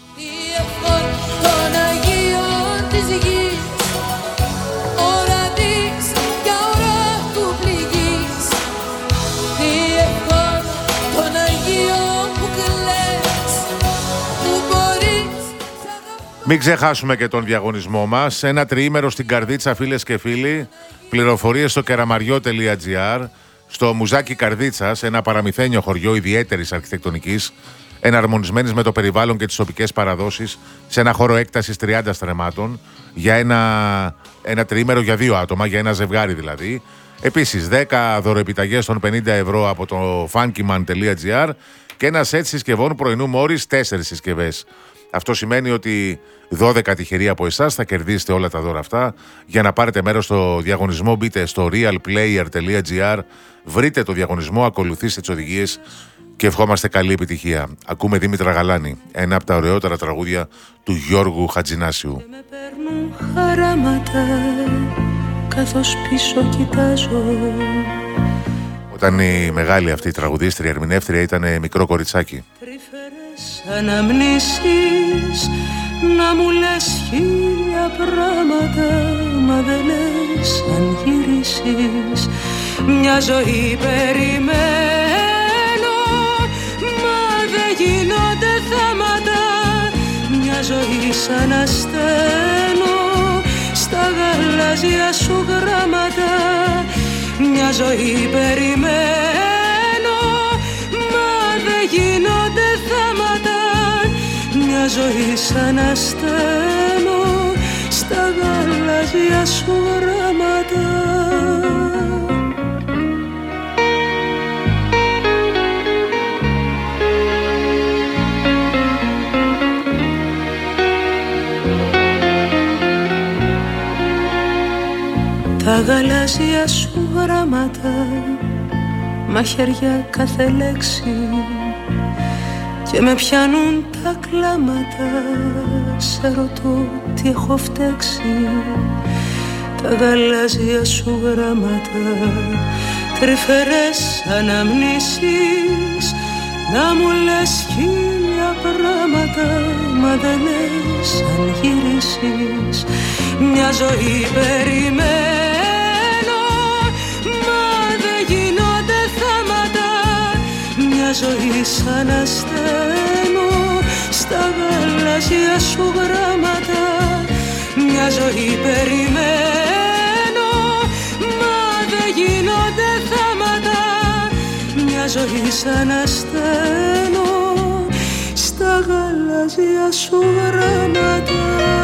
Μην ξεχάσουμε και τον διαγωνισμό μας. Ένα τριήμερο στην Καρδίτσα, φίλες και φίλοι. Πληροφορίες στο κεραμαριό τελεία τζι άρ. Στο Μουζάκι Καρδίτσας, ένα παραμυθένιο χωριό ιδιαίτερης αρχιτεκτονικής, εναρμονισμένης με το περιβάλλον και τις τοπικές παραδόσεις, σε ένα χώρο έκτασης τριάντα στρεμμάτων, για ένα, ένα τριήμερο για δύο άτομα, για ένα ζευγάρι δηλαδή. Επίσης, δέκα δωροεπιταγές των πενήντα ευρώ από το funkyman τελεία τζι άρ και ένα σετ συσκευών πρωινού μόρις, τέσσερις συσκευές. Αυτό σημαίνει ότι δώδεκα τυχεροί από εσάς θα κερδίσετε όλα τα δώρα αυτά. Για να πάρετε μέρος στο διαγωνισμό, μπείτε στο real player τελεία τζι άρ, βρείτε το διαγωνισμό, ακολουθήστε τις οδηγίες και ευχόμαστε καλή επιτυχία. Ακούμε Δήμητρα Γαλάνη, ένα από τα ωραιότερα τραγούδια του Γιώργου Χατζηνάσιου. Με παίρνουν χαράματα, καθώς πίσω κοιτάζω. Όταν η μεγάλη αυτή τραγουδίστρια, ερμηνεύτρια, ήταν μικρό κοριτσάκι. Τρυφερές αναμνήσεις να μου λες χίλια πράγματα, μα δεν λες αν γυρίσεις. Μια ζωή περιμένω, μα δεν γίνονται θάματα. Μια ζωή σαν ασθένω στα γαλάζια σου γράμματα. Μια ζωή περιμένω, μα δεν γίνονται θάματα. Μια ζωή σαν ασθένω στα γαλάζια σου γράμματα. Τα γαλάζια σου γράμματα, μαχαιριά κάθε λέξη, και με πιάνουν τα κλάματα. Σε ρωτώ τι έχω φταίξει. Τα γαλάζια σου γράμματα, τρυφερές αναμνήσεις, να μου λες χίλια πράγματα, μα δεν λες αν γυρίσεις. Μια ζωή περιμένω, μα δεν γίνονται θάματα. Μια ζωή σαν ασθένω στα γαλάζια σου γράμματα. Μια ζωή περιμένω, μα δεν γίνονται θάματα. Μια ζωή σαν ασθένω στα γαλάζια σου γράμματα.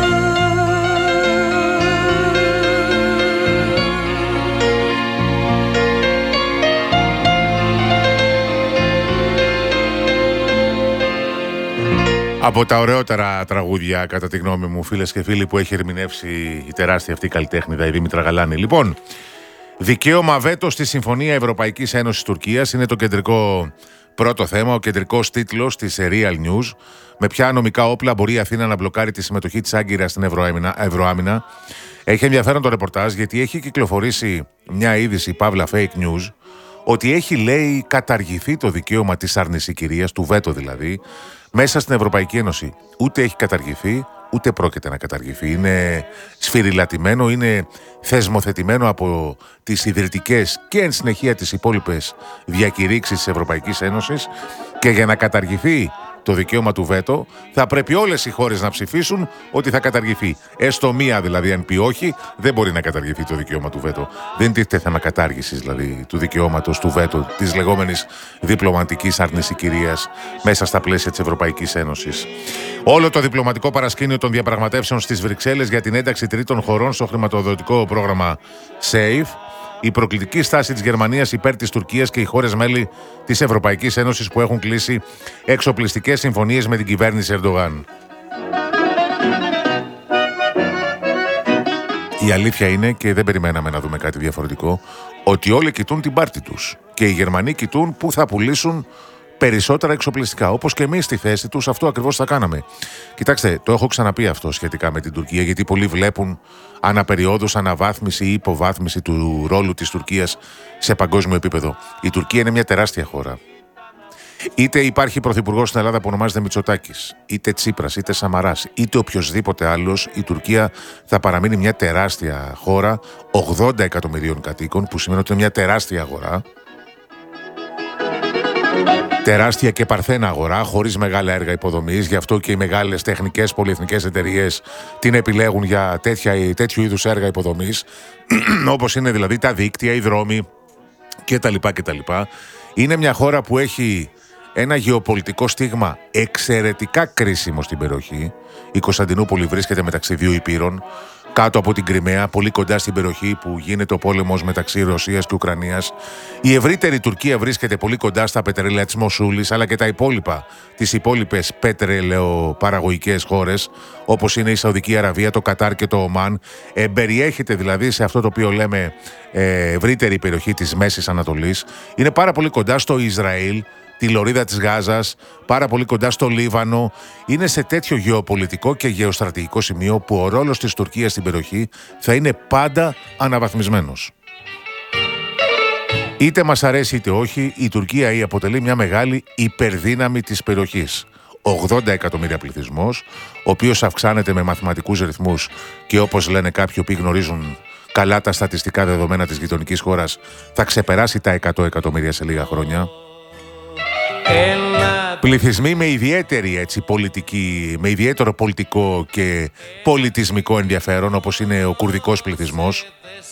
Από τα ωραιότερα τραγούδια, κατά τη γνώμη μου, φίλες και φίλοι, που έχει ερμηνεύσει η τεράστια αυτή καλλιτέχνηδα, η Δήμητρα Γαλάνη. Λοιπόν, δικαίωμα βέτο στη Συμφωνία Ευρωπαϊκής Ένωσης Τουρκίας είναι το κεντρικό πρώτο θέμα, ο κεντρικός τίτλος της Real News. Με ποια νομικά όπλα μπορεί η Αθήνα να μπλοκάρει τη συμμετοχή της Άγκυρας στην Ευρωάμυνα. Έχει ενδιαφέρον το ρεπορτάζ, γιατί έχει κυκλοφορήσει μια είδηση, παύλα fake news, ότι έχει, λέει, καταργηθεί το δικαίωμα της αρνησικυρίας, του βέτο δηλαδή, μέσα στην Ευρωπαϊκή Ένωση. Ούτε έχει καταργηθεί, ούτε πρόκειται να καταργηθεί. Είναι σφυριλατημένο, είναι θεσμοθετημένο από τις ιδρυτικές και εν συνεχεία τις υπόλοιπες διακηρύξεις της Ευρωπαϊκής Ένωσης, και για να καταργηθεί το δικαίωμα του βέτο θα πρέπει όλες οι χώρες να ψηφίσουν ότι θα καταργηθεί. Έστω μία δηλαδή, αν πει όχι, δεν μπορεί να καταργηθεί το δικαίωμα του βέτο. Δεν τίθεται θέμα κατάργησης δηλαδή του δικαιώματος του βέτο, της λεγόμενης διπλωματικής αρνησικυρίας μέσα στα πλαίσια της Ευρωπαϊκής Ένωσης. Όλο το διπλωματικό παρασκήνιο των διαπραγματεύσεων στις Βρυξέλλες για την ένταξη τρίτων χωρών στο χρηματοδοτικό πρόγραμμα SAFE, η προκλητική στάση της Γερμανίας υπέρ της Τουρκίας και οι χώρες μέλη της Ευρωπαϊκής Ένωσης που έχουν κλείσει εξοπλιστικές συμφωνίες με την κυβέρνηση Ερντογάν. Η αλήθεια είναι, και δεν περιμέναμε να δούμε κάτι διαφορετικό, ότι όλοι κοιτούν την πάρτη τους. Και οι Γερμανοί κοιτούν πού θα πουλήσουν περισσότερα εξοπλιστικά. Όπως και εμείς στη θέση τους αυτό ακριβώς θα κάναμε. Κοιτάξτε, το έχω ξαναπεί αυτό σχετικά με την Τουρκία, γιατί πολλοί βλέπουν αναπεριόδους αναβάθμιση ή υποβάθμιση του ρόλου της Τουρκίας σε παγκόσμιο επίπεδο. Η Τουρκία είναι μια τεράστια χώρα. Είτε υπάρχει πρωθυπουργός στην Ελλάδα που ονομάζεται Μητσοτάκης, είτε Τσίπρας, είτε Σαμαράς, είτε οποιοδήποτε άλλος, η Τουρκία θα παραμείνει μια τεράστια χώρα ογδόντα εκατομμυρίων κατοίκων, που σημαίνει ότι είναι μια τεράστια αγορά. Τεράστια και παρθένα αγορά, χωρίς μεγάλα έργα υποδομής. Γι' αυτό και οι μεγάλες τεχνικές πολυεθνικές εταιρείες την επιλέγουν για τέτοια, τέτοιου είδους έργα υποδομής, όπως είναι δηλαδή τα δίκτυα, οι δρόμοι κτλ. κτλ. Είναι μια χώρα που έχει ένα γεωπολιτικό στίγμα εξαιρετικά κρίσιμο στην περιοχή. Η Κωνσταντινούπολη βρίσκεται μεταξύ δύο υπήρων, κάτω από την Κριμαία, πολύ κοντά στην περιοχή που γίνεται ο πόλεμος μεταξύ Ρωσίας και Ουκρανίας. Η ευρύτερη Τουρκία βρίσκεται πολύ κοντά στα πετρέλαια της Μοσούλης, αλλά και τα υπόλοιπα, τις υπόλοιπες πετρελαιοπαραγωγικές χώρες, όπως είναι η Σαουδική Αραβία, το Κατάρ και το Ομάν. Ε, περιέχεται δηλαδή σε αυτό το οποίο λέμε ε, ευρύτερη περιοχή της Μέσης Ανατολής. Είναι πάρα πολύ κοντά στο Ισραήλ, τη λωρίδα της Γάζας, πάρα πολύ κοντά στο Λίβανο. Είναι σε τέτοιο γεωπολιτικό και γεωστρατηγικό σημείο που ο ρόλος της Τουρκίας στην περιοχή θα είναι πάντα αναβαθμισμένος. Είτε μας αρέσει είτε όχι, η Τουρκία αποτελεί μια μεγάλη υπερδύναμη της περιοχής. ογδόντα εκατομμύρια πληθυσμός, ο οποίος αυξάνεται με μαθηματικούς ρυθμούς και όπως λένε κάποιοι οποίοι γνωρίζουν καλά τα στατιστικά δεδομένα της γειτονικής χώρας, θα ξεπεράσει τα εκατό εκατομμύρια σε λίγα χρόνια. Πληθυσμοί με ιδιαίτερη έτσι, πολιτική, με ιδιαίτερο πολιτικό και πολιτισμικό ενδιαφέρον, όπως είναι ο κουρδικός πληθυσμός.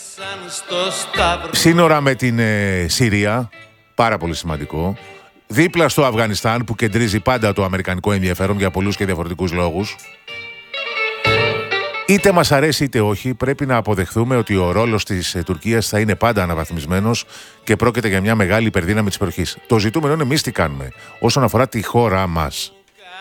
Σύνορα με την ε, Συρία, πάρα πολύ σημαντικό. Δίπλα στο Αφγανιστάν που κεντρίζει πάντα το αμερικανικό ενδιαφέρον για πολλούς και διαφορετικούς λόγους. Είτε μας αρέσει είτε όχι, πρέπει να αποδεχθούμε ότι ο ρόλος της ε, Τουρκίας θα είναι πάντα αναβαθμισμένος και πρόκειται για μια μεγάλη υπερδύναμη της περιοχής. Το ζητούμενο είναι εμείς τι κάνουμε όσον αφορά τη χώρα μας.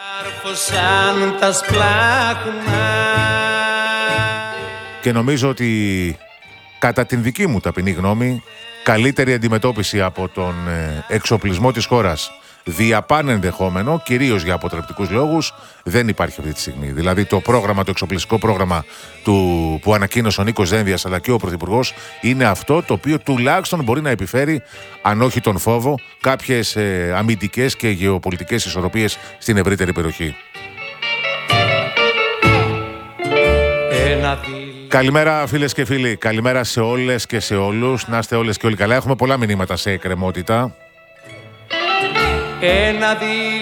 Και νομίζω ότι κατά την δική μου ταπεινή γνώμη, καλύτερη αντιμετώπιση από τον ε, εξοπλισμό της χώρας διαπάν ενδεχόμενο, κυρίως για αποτρεπτικούς λόγους, δεν υπάρχει αυτή τη στιγμή. Δηλαδή το πρόγραμμα, το εξοπλιστικό πρόγραμμα του, που ανακοίνωσε ο Νίκος Δένδιας αλλά και ο Πρωθυπουργός είναι αυτό το οποίο τουλάχιστον μπορεί να επιφέρει, αν όχι τον φόβο, κάποιες ε, αμυντικές και γεωπολιτικές ισορροπίες στην ευρύτερη περιοχή. Καλημέρα φίλες και φίλοι, καλημέρα σε όλες και σε όλους. Να είστε όλες και όλοι καλά. Έχουμε πολλά μηνύματα σε εκκρεμότητα. Ένα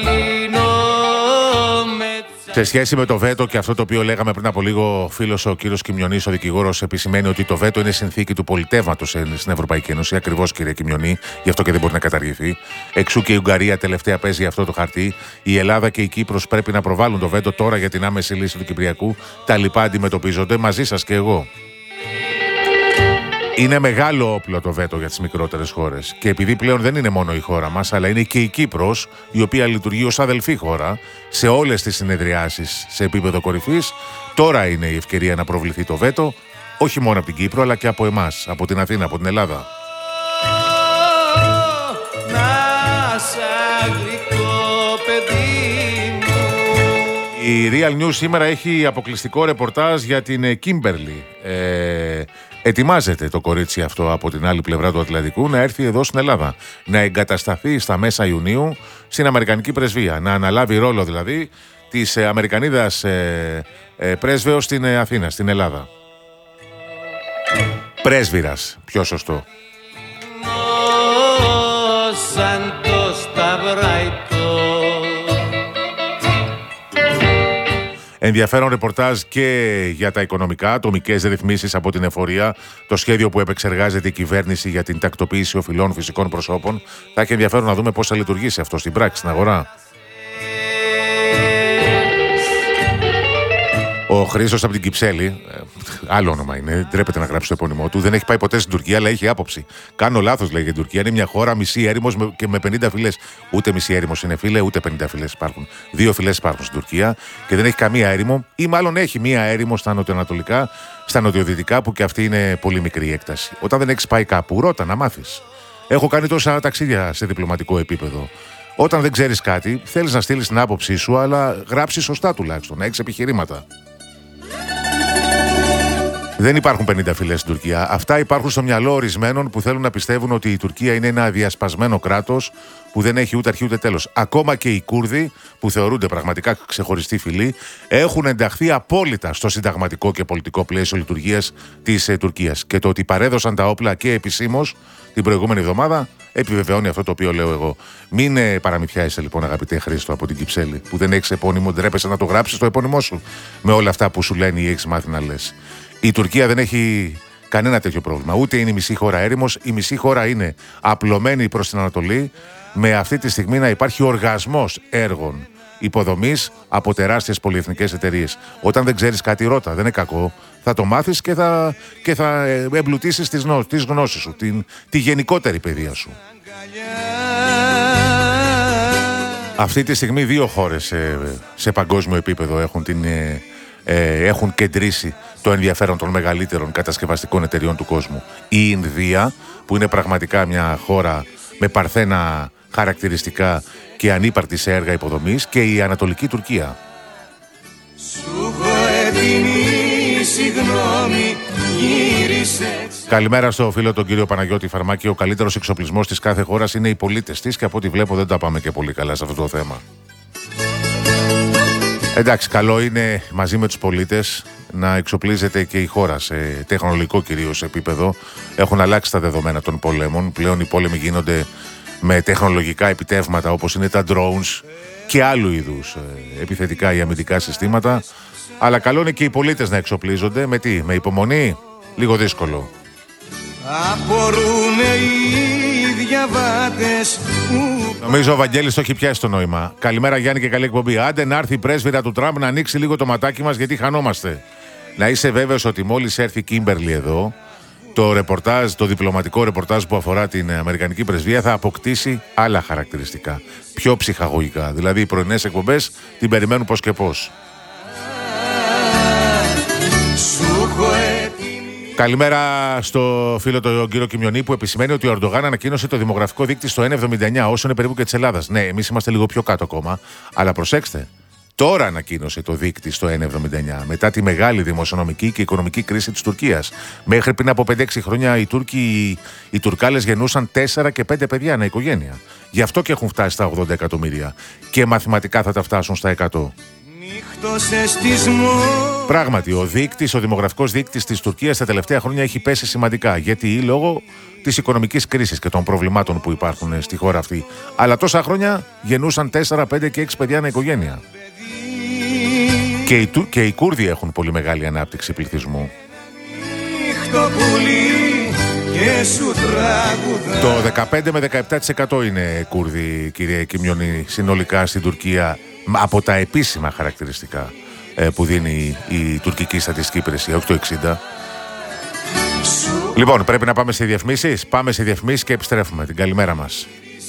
σε σχέση με το βέτο και αυτό το οποίο λέγαμε πριν από λίγο, ο φίλος ο κύριος Κιμιονής, ο δικηγόρος, επισημαίνει ότι το βέτο είναι συνθήκη του πολιτεύματος στην Ευρωπαϊκή Ένωση. Ακριβώς, κύριε Κιμιονή, γι' αυτό και δεν μπορεί να καταργηθεί. Εξού και η Ουγγαρία τελευταία παίζει αυτό το χαρτί. Η Ελλάδα και η Κύπρος πρέπει να προβάλλουν το βέτο τώρα για την άμεση λύση του Κυπριακού. Τα λοιπά αντιμετωπίζονται μαζί σας και εγώ. Είναι μεγάλο όπλο το βέτο για τις μικρότερες χώρες. Και επειδή πλέον δεν είναι μόνο η χώρα μας, αλλά είναι και η Κύπρος, η οποία λειτουργεί ως αδελφή χώρα σε όλες τις συνεδριάσεις σε επίπεδο κορυφής, τώρα είναι η ευκαιρία να προβληθεί το βέτο, όχι μόνο από την Κύπρο, αλλά και από εμάς, από την Αθήνα, από την Ελλάδα. Η Real News σήμερα έχει αποκλειστικό ρεπορτάζ για την Κίμπερλι. Ε, ετοιμάζεται το κορίτσι αυτό από την άλλη πλευρά του Ατλαντικού να έρθει εδώ στην Ελλάδα. Να εγκατασταθεί στα μέσα Ιουνίου στην Αμερικανική πρεσβεία. Να αναλάβει ρόλο δηλαδή της Αμερικανίδας ε, ε, πρέσβεως στην ε, Αθήνα, στην Ελλάδα. Πρέσβυρας, πιο σωστό. Ενδιαφέρον ρεπορτάζ και για τα οικονομικά, ατομικές ρυθμίσεις από την εφορία, το σχέδιο που επεξεργάζεται η κυβέρνηση για την τακτοποίηση οφειλών φυσικών προσώπων. Θα έχει ενδιαφέρον να δούμε πώς θα λειτουργήσει αυτό στην πράξη, στην αγορά. Ο Χρήστος από την Κυψέλη, άλλο όνομα είναι, ντρέπεται να γράψει το επώνυμό του, δεν έχει πάει ποτέ στην Τουρκία, αλλά έχει άποψη. Κάνω λάθος, λέει, για την Τουρκία. Είναι μια χώρα μισή έρημος και με πενήντα φυλές. Ούτε μισή έρημος είναι, φίλε, ούτε πενήντα φυλές υπάρχουν. Δύο φυλές υπάρχουν στην Τουρκία και δεν έχει καμία έρημο, ή μάλλον έχει μία έρημο στα νοτιοανατολικά, στα νοτιοδυτικά, που και αυτή είναι πολύ μικρή έκταση. Όταν δεν έχει πάει κάπου, ρώτα να μάθεις. Έχω κάνει τόσα ταξίδια σε διπλωματικό επίπεδο. Όταν δεν ξέρεις κάτι, θέλεις να στείλεις την άποψή σου, αλλά γράψει σωστά τουλάχιστον, να έχεις επιχειρήματα. Δεν υπάρχουν πενήντα φυλές στην Τουρκία. Αυτά υπάρχουν στο μυαλό ορισμένων που θέλουν να πιστεύουν ότι η Τουρκία είναι ένα αδιασπασμένο κράτος που δεν έχει ούτε αρχή ούτε τέλος. Ακόμα και οι Κούρδοι, που θεωρούνται πραγματικά ξεχωριστή φυλή, έχουν ενταχθεί απόλυτα στο συνταγματικό και πολιτικό πλαίσιο λειτουργίας της ε, Τουρκίας. Και το ότι παρέδωσαν τα όπλα και επισήμως την προηγούμενη εβδομάδα επιβεβαιώνει αυτό το οποίο λέω εγώ. Μην ε, παραμυθιάζεσαι λοιπόν, αγαπητέ Χρήστο από την Κυψέλη, που δεν έχεις επώνυμο, ντρέπεσαι να το γράψεις το επώνυμό σου με όλα αυτά που σου λένε ή έχεις μάθει να λες. Η Τουρκία δεν έχει κανένα τέτοιο πρόβλημα. Ούτε είναι η μισή χώρα έρημος. Η μισή χώρα είναι απλωμένη προς την Ανατολή, με αυτή τη στιγμή να υπάρχει οργασμός έργων υποδομής από τεράστιες πολυεθνικές εταιρείες. Όταν δεν ξέρεις κάτι, ρώτα, δεν είναι κακό. Θα το μάθεις και θα, και θα εμπλουτίσεις τις, γνώ, τις γνώσεις σου, την, τη γενικότερη παιδεία σου. Αυτή τη στιγμή δύο χώρες σε, σε παγκόσμιο επίπεδο έχουν την... Ε, έχουν κεντρήσει το ενδιαφέρον των μεγαλύτερων κατασκευαστικών εταιριών του κόσμου. Η Ινδία, που είναι πραγματικά μια χώρα με παρθένα χαρακτηριστικά και ανύπαρκτη σε έργα υποδομής, και η Ανατολική Τουρκία. Καλημέρα στο φίλο τον κύριο Παναγιώτη Φαρμάκη. Ο καλύτερος εξοπλισμός της κάθε χώρας είναι οι πολίτες της, και από ό,τι βλέπω δεν τα πάμε και πολύ καλά σε αυτό το θέμα. Εντάξει, καλό είναι μαζί με τους πολίτες να εξοπλίζεται και η χώρα σε τεχνολογικό κυρίως επίπεδο. Έχουν αλλάξει τα δεδομένα των πολέμων. Πλέον οι πόλεμοι γίνονται με τεχνολογικά επιτεύγματα όπως είναι τα drones και άλλου είδους επιθετικά ή αμυντικά συστήματα. Αλλά καλό είναι και οι πολίτες να εξοπλίζονται. Με τι, με υπομονή, λίγο δύσκολο. Απορούνε οι διαβάτες που... Νομίζω ο Βαγγέλης το έχει πιάσει το νόημα. Καλημέρα Γιάννη και καλή εκπομπή. Άντε να έρθει η πρέσβυρα του Τραμπ να ανοίξει λίγο το ματάκι μας γιατί χανόμαστε. Να είσαι βέβαιος ότι μόλις έρθει η Κίμπερλι εδώ, το ρεπορτάζ, το διπλωματικό ρεπορτάζ που αφορά την Αμερικανική πρεσβεία θα αποκτήσει άλλα χαρακτηριστικά. Πιο ψυχαγωγικά. Δηλαδή οι πρωινές εκπομπές την περιμένουν πώς και πώς. Καλημέρα στο φίλο τον κύριο Κιμιονή που επισημαίνει ότι ο Ερντογάν ανακοίνωσε το δημογραφικό δείκτη στο ένα κόμμα εβδομήντα εννιά, όσο είναι περίπου και της Ελλάδας. Ναι, εμείς είμαστε λίγο πιο κάτω ακόμα, αλλά προσέξτε. Τώρα ανακοίνωσε το δείκτη στο ένα κόμμα εβδομήντα εννιά, μετά τη μεγάλη δημοσιονομική και οικονομική κρίση της Τουρκίας. Μέχρι πριν από πέντε έξι χρόνια οι Τούρκοι, οι, οι Τουρκάλες γεννούσαν τέσσερα και πέντε παιδιά ανά οικογένεια. Γι' αυτό και έχουν φτάσει στα ογδόντα εκατομμύρια. Και μαθηματικά θα τα φτάσουν στα εκατό. Πράγματι, ο δείκτης, ο δημογραφικός δείκτης της Τουρκίας τα τελευταία χρόνια έχει πέσει σημαντικά. Γιατί λόγω της οικονομικής κρίσης και των προβλημάτων που υπάρχουν στη χώρα αυτή. Αλλά τόσα χρόνια γεννούσαν τέσσερα, πέντε και έξι παιδιά ανά οικογένεια. Και οι, και οι Κούρδοι έχουν πολύ μεγάλη ανάπτυξη πληθυσμού. Το δεκαπέντε με δεκαεπτά τοις εκατό είναι Κούρδοι, κύριε Κιμιονή, συνολικά στην Τουρκία, από τα επίσημα χαρακτηριστικά ε, που δίνει η τουρκική στατιστική υπηρεσία, όχι το εξήντα. Λοιπόν, πρέπει να πάμε σε διαφημίσεις. Πάμε σε διαφημίσεις και επιστρέφουμε. Την καλημέρα μας.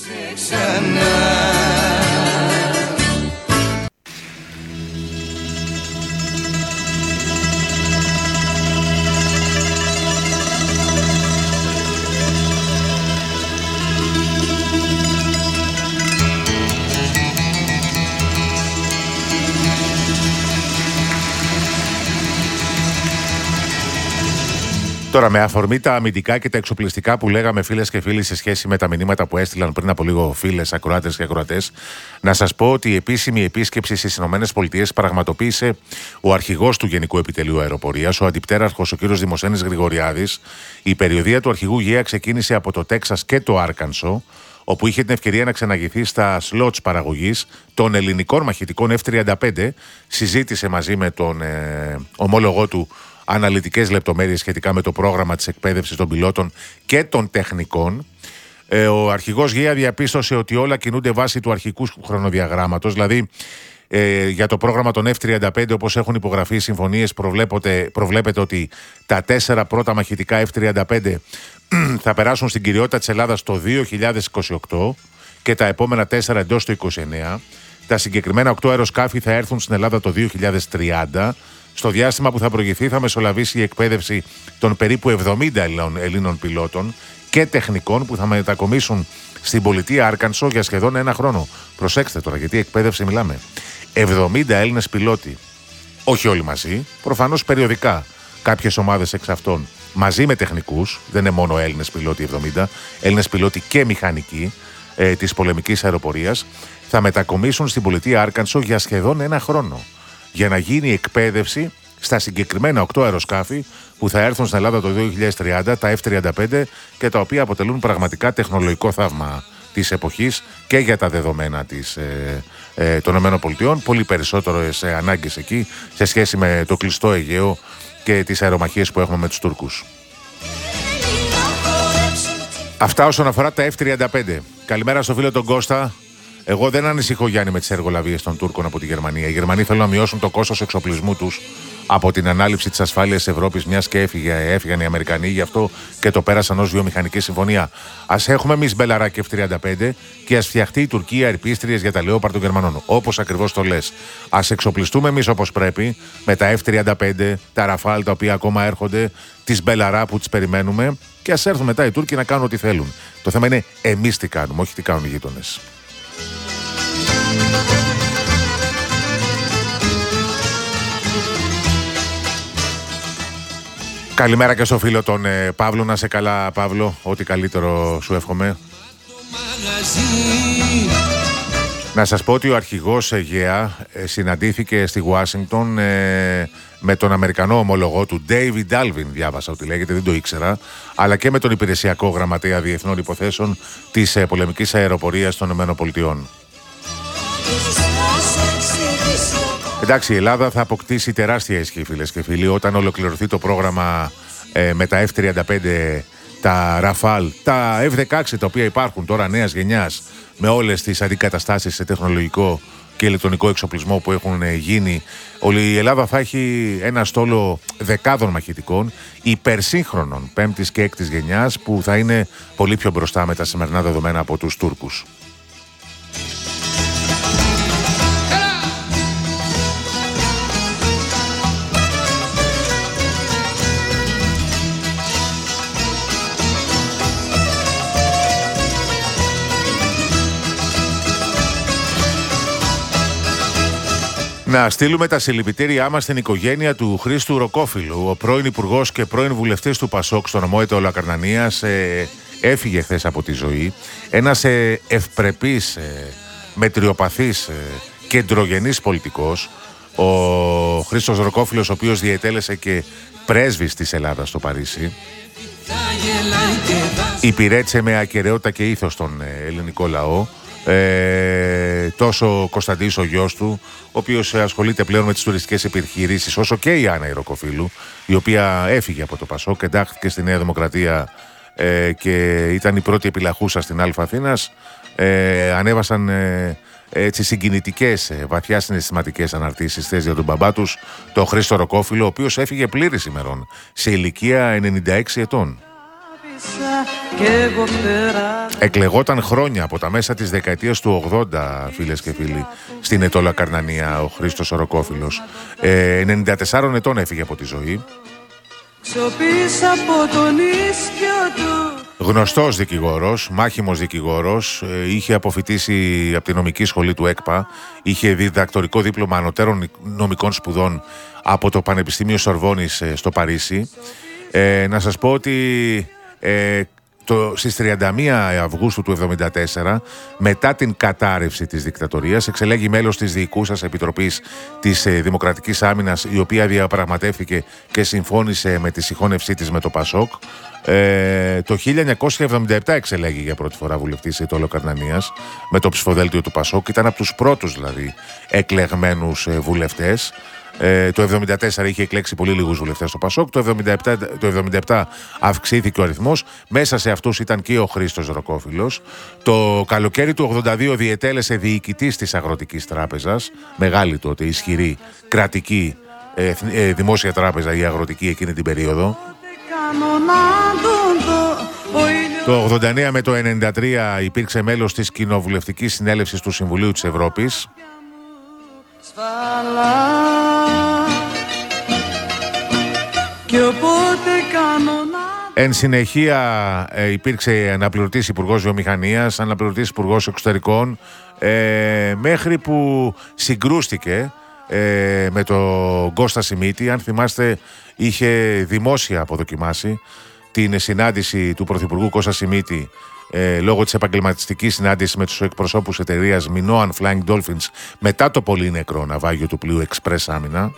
Τώρα, με αφορμή τα αμυντικά και τα εξοπλιστικά που λέγαμε φίλες και φίλοι σε σχέση με τα μηνύματα που έστειλαν πριν από λίγο φίλες, ακροάτες και ακροατές, να σας πω ότι η επίσημη επίσκεψη στις ΗΠΑ πραγματοποίησε ο αρχηγός του Γενικού Επιτελείου Αεροπορίας, ο αντιπτέραρχος ο κ. Δημοσθένης Γρηγοριάδης. Η περιοδεία του αρχηγού ΓΕΑ ξεκίνησε από το Τέξας και το Άρκανσο, όπου είχε την ευκαιρία να ξαναγηθεί στα σλότς παραγωγής των ελληνικών μαχητικών εφ τριάντα πέντε. Συζήτησε μαζί με τον ε, ομόλογό του αναλυτικές λεπτομέρειες σχετικά με το πρόγραμμα της εκπαίδευσης των πιλότων και των τεχνικών. Ε, ο αρχηγός ΓΕΑ διαπίστωσε ότι όλα κινούνται βάσει του αρχικού χρονοδιαγράμματος, δηλαδή ε, για το πρόγραμμα των εφ τριάντα πέντε, όπως έχουν υπογραφεί οι συμφωνίες, προβλέπεται ότι τα τέσσερα πρώτα μαχητικά εφ τριάντα πέντε θα περάσουν στην κυριότητα της Ελλάδας το δύο χιλιάδες είκοσι οκτώ και τα επόμενα τέσσερα εντός του είκοσι εννέα. Τα συγκεκριμένα οκτώ αεροσκάφη θα έρθουν στην Ελλάδα το δύο χιλιάδες τριάντα. Στο διάστημα που θα προηγηθεί θα μεσολαβήσει η εκπαίδευση των περίπου εβδομήντα Ελλήνων πιλότων και τεχνικών που θα μετακομίσουν στην πολιτεία Άρκανσο για σχεδόν ένα χρόνο. Προσέξτε τώρα, γιατί εκπαίδευση μιλάμε. εβδομήντα Έλληνες πιλότοι. Όχι όλοι μαζί, προφανώς περιοδικά. Κάποιες ομάδες εξ αυτών μαζί με τεχνικούς, δεν είναι μόνο Έλληνες πιλότοι εβδομήντα, Έλληνες πιλότοι και μηχανικοί ε, της πολεμικής αεροπορίας, θα μετακομίσουν στην πολιτεία Άρκανσο για σχεδόν ένα χρόνο. Για να γίνει η εκπαίδευση στα συγκεκριμένα οκτώ αεροσκάφη που θα έρθουν στην Ελλάδα το δύο χιλιάδες τριάντα, τα εφ τριάντα πέντε, και τα οποία αποτελούν πραγματικά τεχνολογικό θαύμα της εποχής και για τα δεδομένα της, ε, ε, των ΗΠΑ. Πολύ περισσότερες ε, ανάγκες εκεί σε σχέση με το κλειστό Αιγαίο και τις αερομαχίες που έχουμε με τους Τούρκους. Αυτά όσον αφορά τα εφ τριάντα πέντε. Καλημέρα στο φίλο τον Κώστα. Εγώ δεν ανησυχώ, Γιάννη, με τις εργολαβίες των Τούρκων από τη Γερμανία. Οι Γερμανοί θέλουν να μειώσουν το κόστος εξοπλισμού τους από την ανάληψη της ασφάλειας της Ευρώπης, μιας και έφυγε, έφυγαν οι Αμερικανοί, γι' αυτό και το πέρασαν ως βιομηχανική συμφωνία. Ας έχουμε εμείς μπελαράκι εφ τριάντα πέντε και ας φτιαχτεί η Τουρκία ερπίστριες για τα Leopard των Γερμανών. Όπως ακριβώς το λες. Ας εξοπλιστούμε εμείς όπως πρέπει με τα εφ τριάντα πέντε, τα Rafale τα οποία ακόμα έρχονται, τις μπελαρά που τις περιμένουμε, και ας έρθουν μετά οι Τούρκοι να κάνουν ό,τι θέλουν. Το θέμα είναι εμείς τι κάνουμε, όχι τι κάνουν οι γείτονες. Καλημέρα και στο φίλο τον ε, Παύλο. Να σε καλά, Παύλο. Ό,τι καλύτερο σου εύχομαι. Να σας πω ότι ο αρχηγός Αιγαία συναντήθηκε στη Ουάσιγκτον ε, με τον Αμερικανό ομολογό του David Alvin, διάβασα ότι λέγεται, δεν το ήξερα, αλλά και με τον υπηρεσιακό γραμματέα διεθνών υποθέσεων της ε, πολεμικής αεροπορίας των ΗΠΑ. Εντάξει, η Ελλάδα θα αποκτήσει τεράστια ισχύ, φίλες και φίλοι, όταν ολοκληρωθεί το πρόγραμμα ε, με τα εφ τριάντα πέντε, τα Ραφάλ, τα εφ δεκαέξι, τα οποία υπάρχουν τώρα νέας γενιάς, με όλες τις αντικαταστάσεις σε τεχνολογικό και ηλεκτρονικό εξοπλισμό που έχουν γίνει. Όλη η Ελλάδα θα έχει ένα στόλο δεκάδων μαχητικών υπερσύγχρονων πέμπτης και έκτης γενιάς, που θα είναι πολύ πιο μπροστά με τα σημερινά δεδομένα από τους Τούρκους. Να στείλουμε τα συλληπιτήριά μας στην οικογένεια του Χρήστου Ροκόφυλλου. Ο πρώην Υπουργός και πρώην Βουλευτής του Πασόκ στο νομό Αιτωλοακαρνανίας ε, έφυγε χθες από τη ζωή. Ένας ε, ευπρεπής, ε, μετριοπαθής, ε, κεντρογενής πολιτικός, ο Χρήστος Ροκόφυλλος, ο οποίος διετέλεσε και πρέσβης της Ελλάδας στο Παρίσι. Υπηρέτησε με ακεραιότητα και ήθος τον ε, ελληνικό λαό. Ε, τόσο ο Κωνσταντής ο γιος του, ο οποίος ασχολείται πλέον με τις τουριστικές επιχειρήσεις, όσο και η Άννα Ιεροκοφύλλου, η οποία έφυγε από το Πασόκ, εντάχθηκε στη Νέα Δημοκρατία ε, και ήταν η πρώτη επιλαχούσα στην Αλφα Αθήνας. ε, ανέβασαν ε, έτσι συγκινητικές, ε, βαθιά συναισθηματικές αναρτήσεις χθες για τον μπαμπά τους, τον Χρήστο Ροκόφυλλο, ο οποίος έφυγε πλήρης ημερών σε ηλικία ενενήντα έξι ετών. Εκλεγόταν χρόνια από τα μέσα της δεκαετίας του ογδόντα, φίλες και φίλοι, στην Αιτωλοακαρνανία ο Χρήστος Ροκόφυλλος. ε, ενενήντα τεσσάρων ετών έφυγε από τη ζωή. Γνωστός δικηγόρος, μάχημος δικηγόρος, ε, είχε αποφοιτήσει από τη νομική σχολή του ΕΚΠΑ, είχε διδακτορικό δίπλωμα ανωτέρων νομικών σπουδών από το Πανεπιστήμιο Σορβόνης ε, στο Παρίσι. Ε, να σας πω ότι Ε, το, στις τριάντα μία Αυγούστου του εβδομήντα τέσσερα, μετά την κατάρρευση της δικτατορίας, εξελέγει μέλος της Διοικούσας Επιτροπής της ε, Δημοκρατικής Άμυνας, η οποία διαπραγματεύθηκε και συμφώνησε με τη συγχώνευσή της με το Πασόκ. Ε, το χίλια εννιακόσια εβδομήντα επτά εξελέγει για πρώτη φορά βουλευτής Αιτωλοακαρνανίας με το ψηφοδέλτιο του Πασόκ. Ήταν από τους πρώτους δηλαδή εκλεγμένους ε, βουλευτές. Ε, το εβδομήντα τέσσερα είχε εκλέξει πολύ λίγους βουλευτές στο Πασόκ. Το εβδομήντα επτά, το εβδομήντα επτά αυξήθηκε ο αριθμός. Μέσα σε αυτούς ήταν και ο Χρήστος Ροκόφυλλος. Το καλοκαίρι του ογδόντα δύο διετέλεσε διοικητής της Αγροτικής Τράπεζας. Μεγάλη τότε, ισχυρή, κρατική ε, ε, δημόσια τράπεζα, η Αγροτική, εκείνη την περίοδο. Το ογδόντα εννέα με το ενενήντα τρία υπήρξε μέλος της Κοινοβουλευτικής Συνέλευσης του Συμβουλίου της Ευρώπης. Εν συνεχεία ε, υπήρξε αναπληρωτής Υπουργός Βιομηχανίας, αναπληρωτής Υπουργός Εξωτερικών, ε, μέχρι που συγκρούστηκε ε, με τον Κώστα Σιμίτη. Αν θυμάστε, είχε δημόσια αποδοκιμάσει την συνάντηση του Πρωθυπουργού Κώστα Σιμίτη ε, λόγω της επαγγελματιστικής συνάντησης με τους εκπροσώπους εταιρείας Minoan Flying Dolphins μετά το πολύ νεκρό ναυάγιο του πλοίου Express Άμυνα.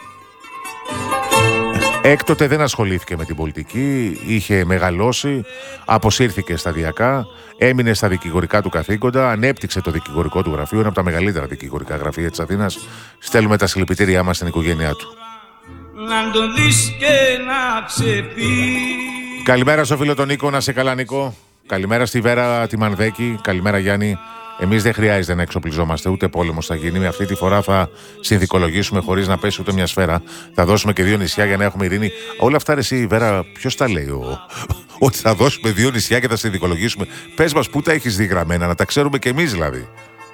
Έκτοτε δεν ασχολήθηκε με την πολιτική, είχε μεγαλώσει, αποσύρθηκε σταδιακά, έμεινε στα δικηγορικά του καθήκοντα, ανέπτυξε το δικηγορικό του γραφείο, είναι από τα μεγαλύτερα δικηγορικά γραφεία της Αθήνας. Στέλνουμε τα συλληπιτήριά μας στην οικογένειά του. Να το δεις και να ξεφύγει. Καλημέρα στο φίλο τον Νίκο, να σε καλά Νίκο. Καλημέρα στη Βέρα τη Μανδέκη, καλημέρα Γιάννη. Εμείς δεν χρειάζεται να εξοπλιζόμαστε, ούτε πόλεμος θα γίνει. Αυτή τη φορά θα συνθηκολογήσουμε χωρίς να πέσει ούτε μια σφαίρα. Θα δώσουμε και δύο νησιά για να έχουμε ειρήνη. Όλα αυτά, ρε, εσύ, Βέρα, ποιος τα λέει, ο... ότι θα δώσουμε δύο νησιά και θα συνθηκολογήσουμε. Πες μας πού τα έχεις δει γραμμένα, να τα ξέρουμε κι εμείς δηλαδή.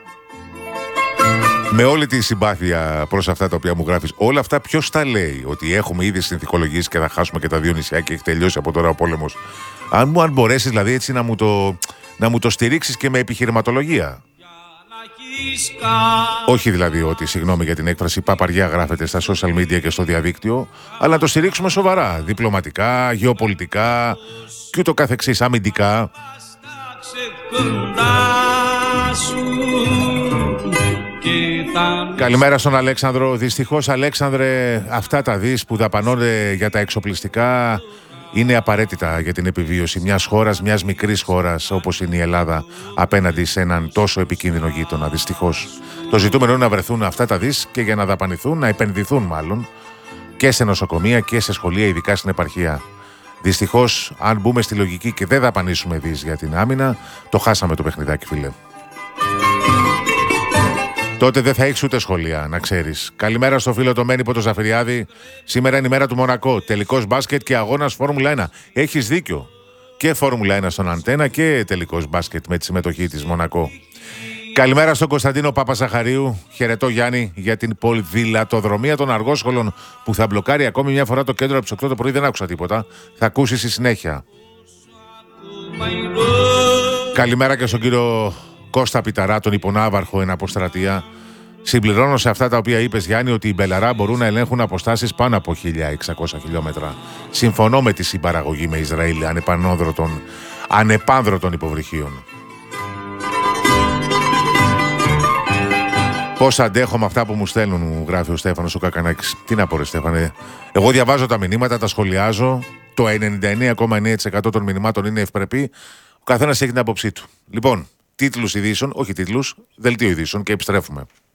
Με όλη τη συμπάθεια προς αυτά τα οποία μου γράφεις, όλα αυτά ποιος τα λέει, ότι έχουμε ήδη συνθηκολογήσει και θα χάσουμε και τα δύο νησιά και έχει τελειώσει από τώρα ο πόλεμος. Αν μου αν μπορέσεις δηλαδή έτσι να μου το. να μου το στηρίξεις και με επιχειρηματολογία. Όχι δηλαδή ότι, συγγνώμη για την έκφραση, παπαριά γράφεται στα social media και στο διαδίκτυο, αλλά να το στηρίξουμε σοβαρά, διπλωματικά, γεωπολιτικά και ούτω καθεξής, αμυντικά. Καλημέρα στον Αλέξανδρο. Δυστυχώς, Αλέξανδρε, αυτά τα δις που δαπανώνται για τα εξοπλιστικά είναι απαραίτητα για την επιβίωση μιας χώρας, μιας μικρής χώρας όπως είναι η Ελλάδα, απέναντι σε έναν τόσο επικίνδυνο γείτονα. Δυστυχώς. Το ζητούμενο είναι να βρεθούν αυτά τα δις και για να δαπανηθούν, να επενδυθούν μάλλον, και σε νοσοκομεία και σε σχολεία, ειδικά στην επαρχία. Δυστυχώς, αν μπούμε στη λογική και δεν δαπανίσουμε δις για την άμυνα, το χάσαμε το παιχνιδάκι, φίλε. Τότε δεν θα έχεις ούτε σχολεία, να ξέρεις. Καλημέρα στο φίλο το Μένυπο το Ζαφυριάδη. Σήμερα είναι η μέρα του Μονακό. Τελικός μπάσκετ και αγώνας Φόρμουλα ένα. Έχεις δίκιο. Και Φόρμουλα ένα στον Αντένα και τελικός μπάσκετ με τη συμμετοχή της Μονακό. Καλημέρα στον Κωνσταντίνο Παπαζαχαρίου. Χαιρετώ, Γιάννη, για την πολυδηλατοδρομία των Αργόσχολων που θα μπλοκάρει ακόμη μια φορά το κέντρο από τις οκτώ το πρωί. Δεν άκουσα τίποτα. Θα ακούσεις στη συνέχεια. Καλημέρα και στον κύριο Κώστα Πιταρά, τον υπονάβαρχο εν αποστρατεία. Συμπληρώνω σε αυτά τα οποία είπες, Γιάννη, ότι οι Μπελαρά μπορούν να ελέγχουν αποστάσεις πάνω από χίλια εξακόσια χιλιόμετρα. Συμφωνώ με τη συμπαραγωγή με Ισραήλ ανεπανόδρωτων, ανεπάνδρωτων υποβρυχίων. Πώς αντέχω με αυτά που μου στέλνουν, μου γράφει ο Στέφανος ο Κακανάκης. Τι να πω, ρε Στέφανε. Εγώ διαβάζω τα μηνύματα, τα σχολιάζω. Το ενενήντα εννέα κόμμα εννέα τοις εκατό των μηνυμάτων είναι ευπρεπή. Ο καθένας έχει την άποψή του. Λοιπόν, τίτλους ειδήσεων, όχι τίτλους, δελτίο ειδήσεων και επιστρέφουμε.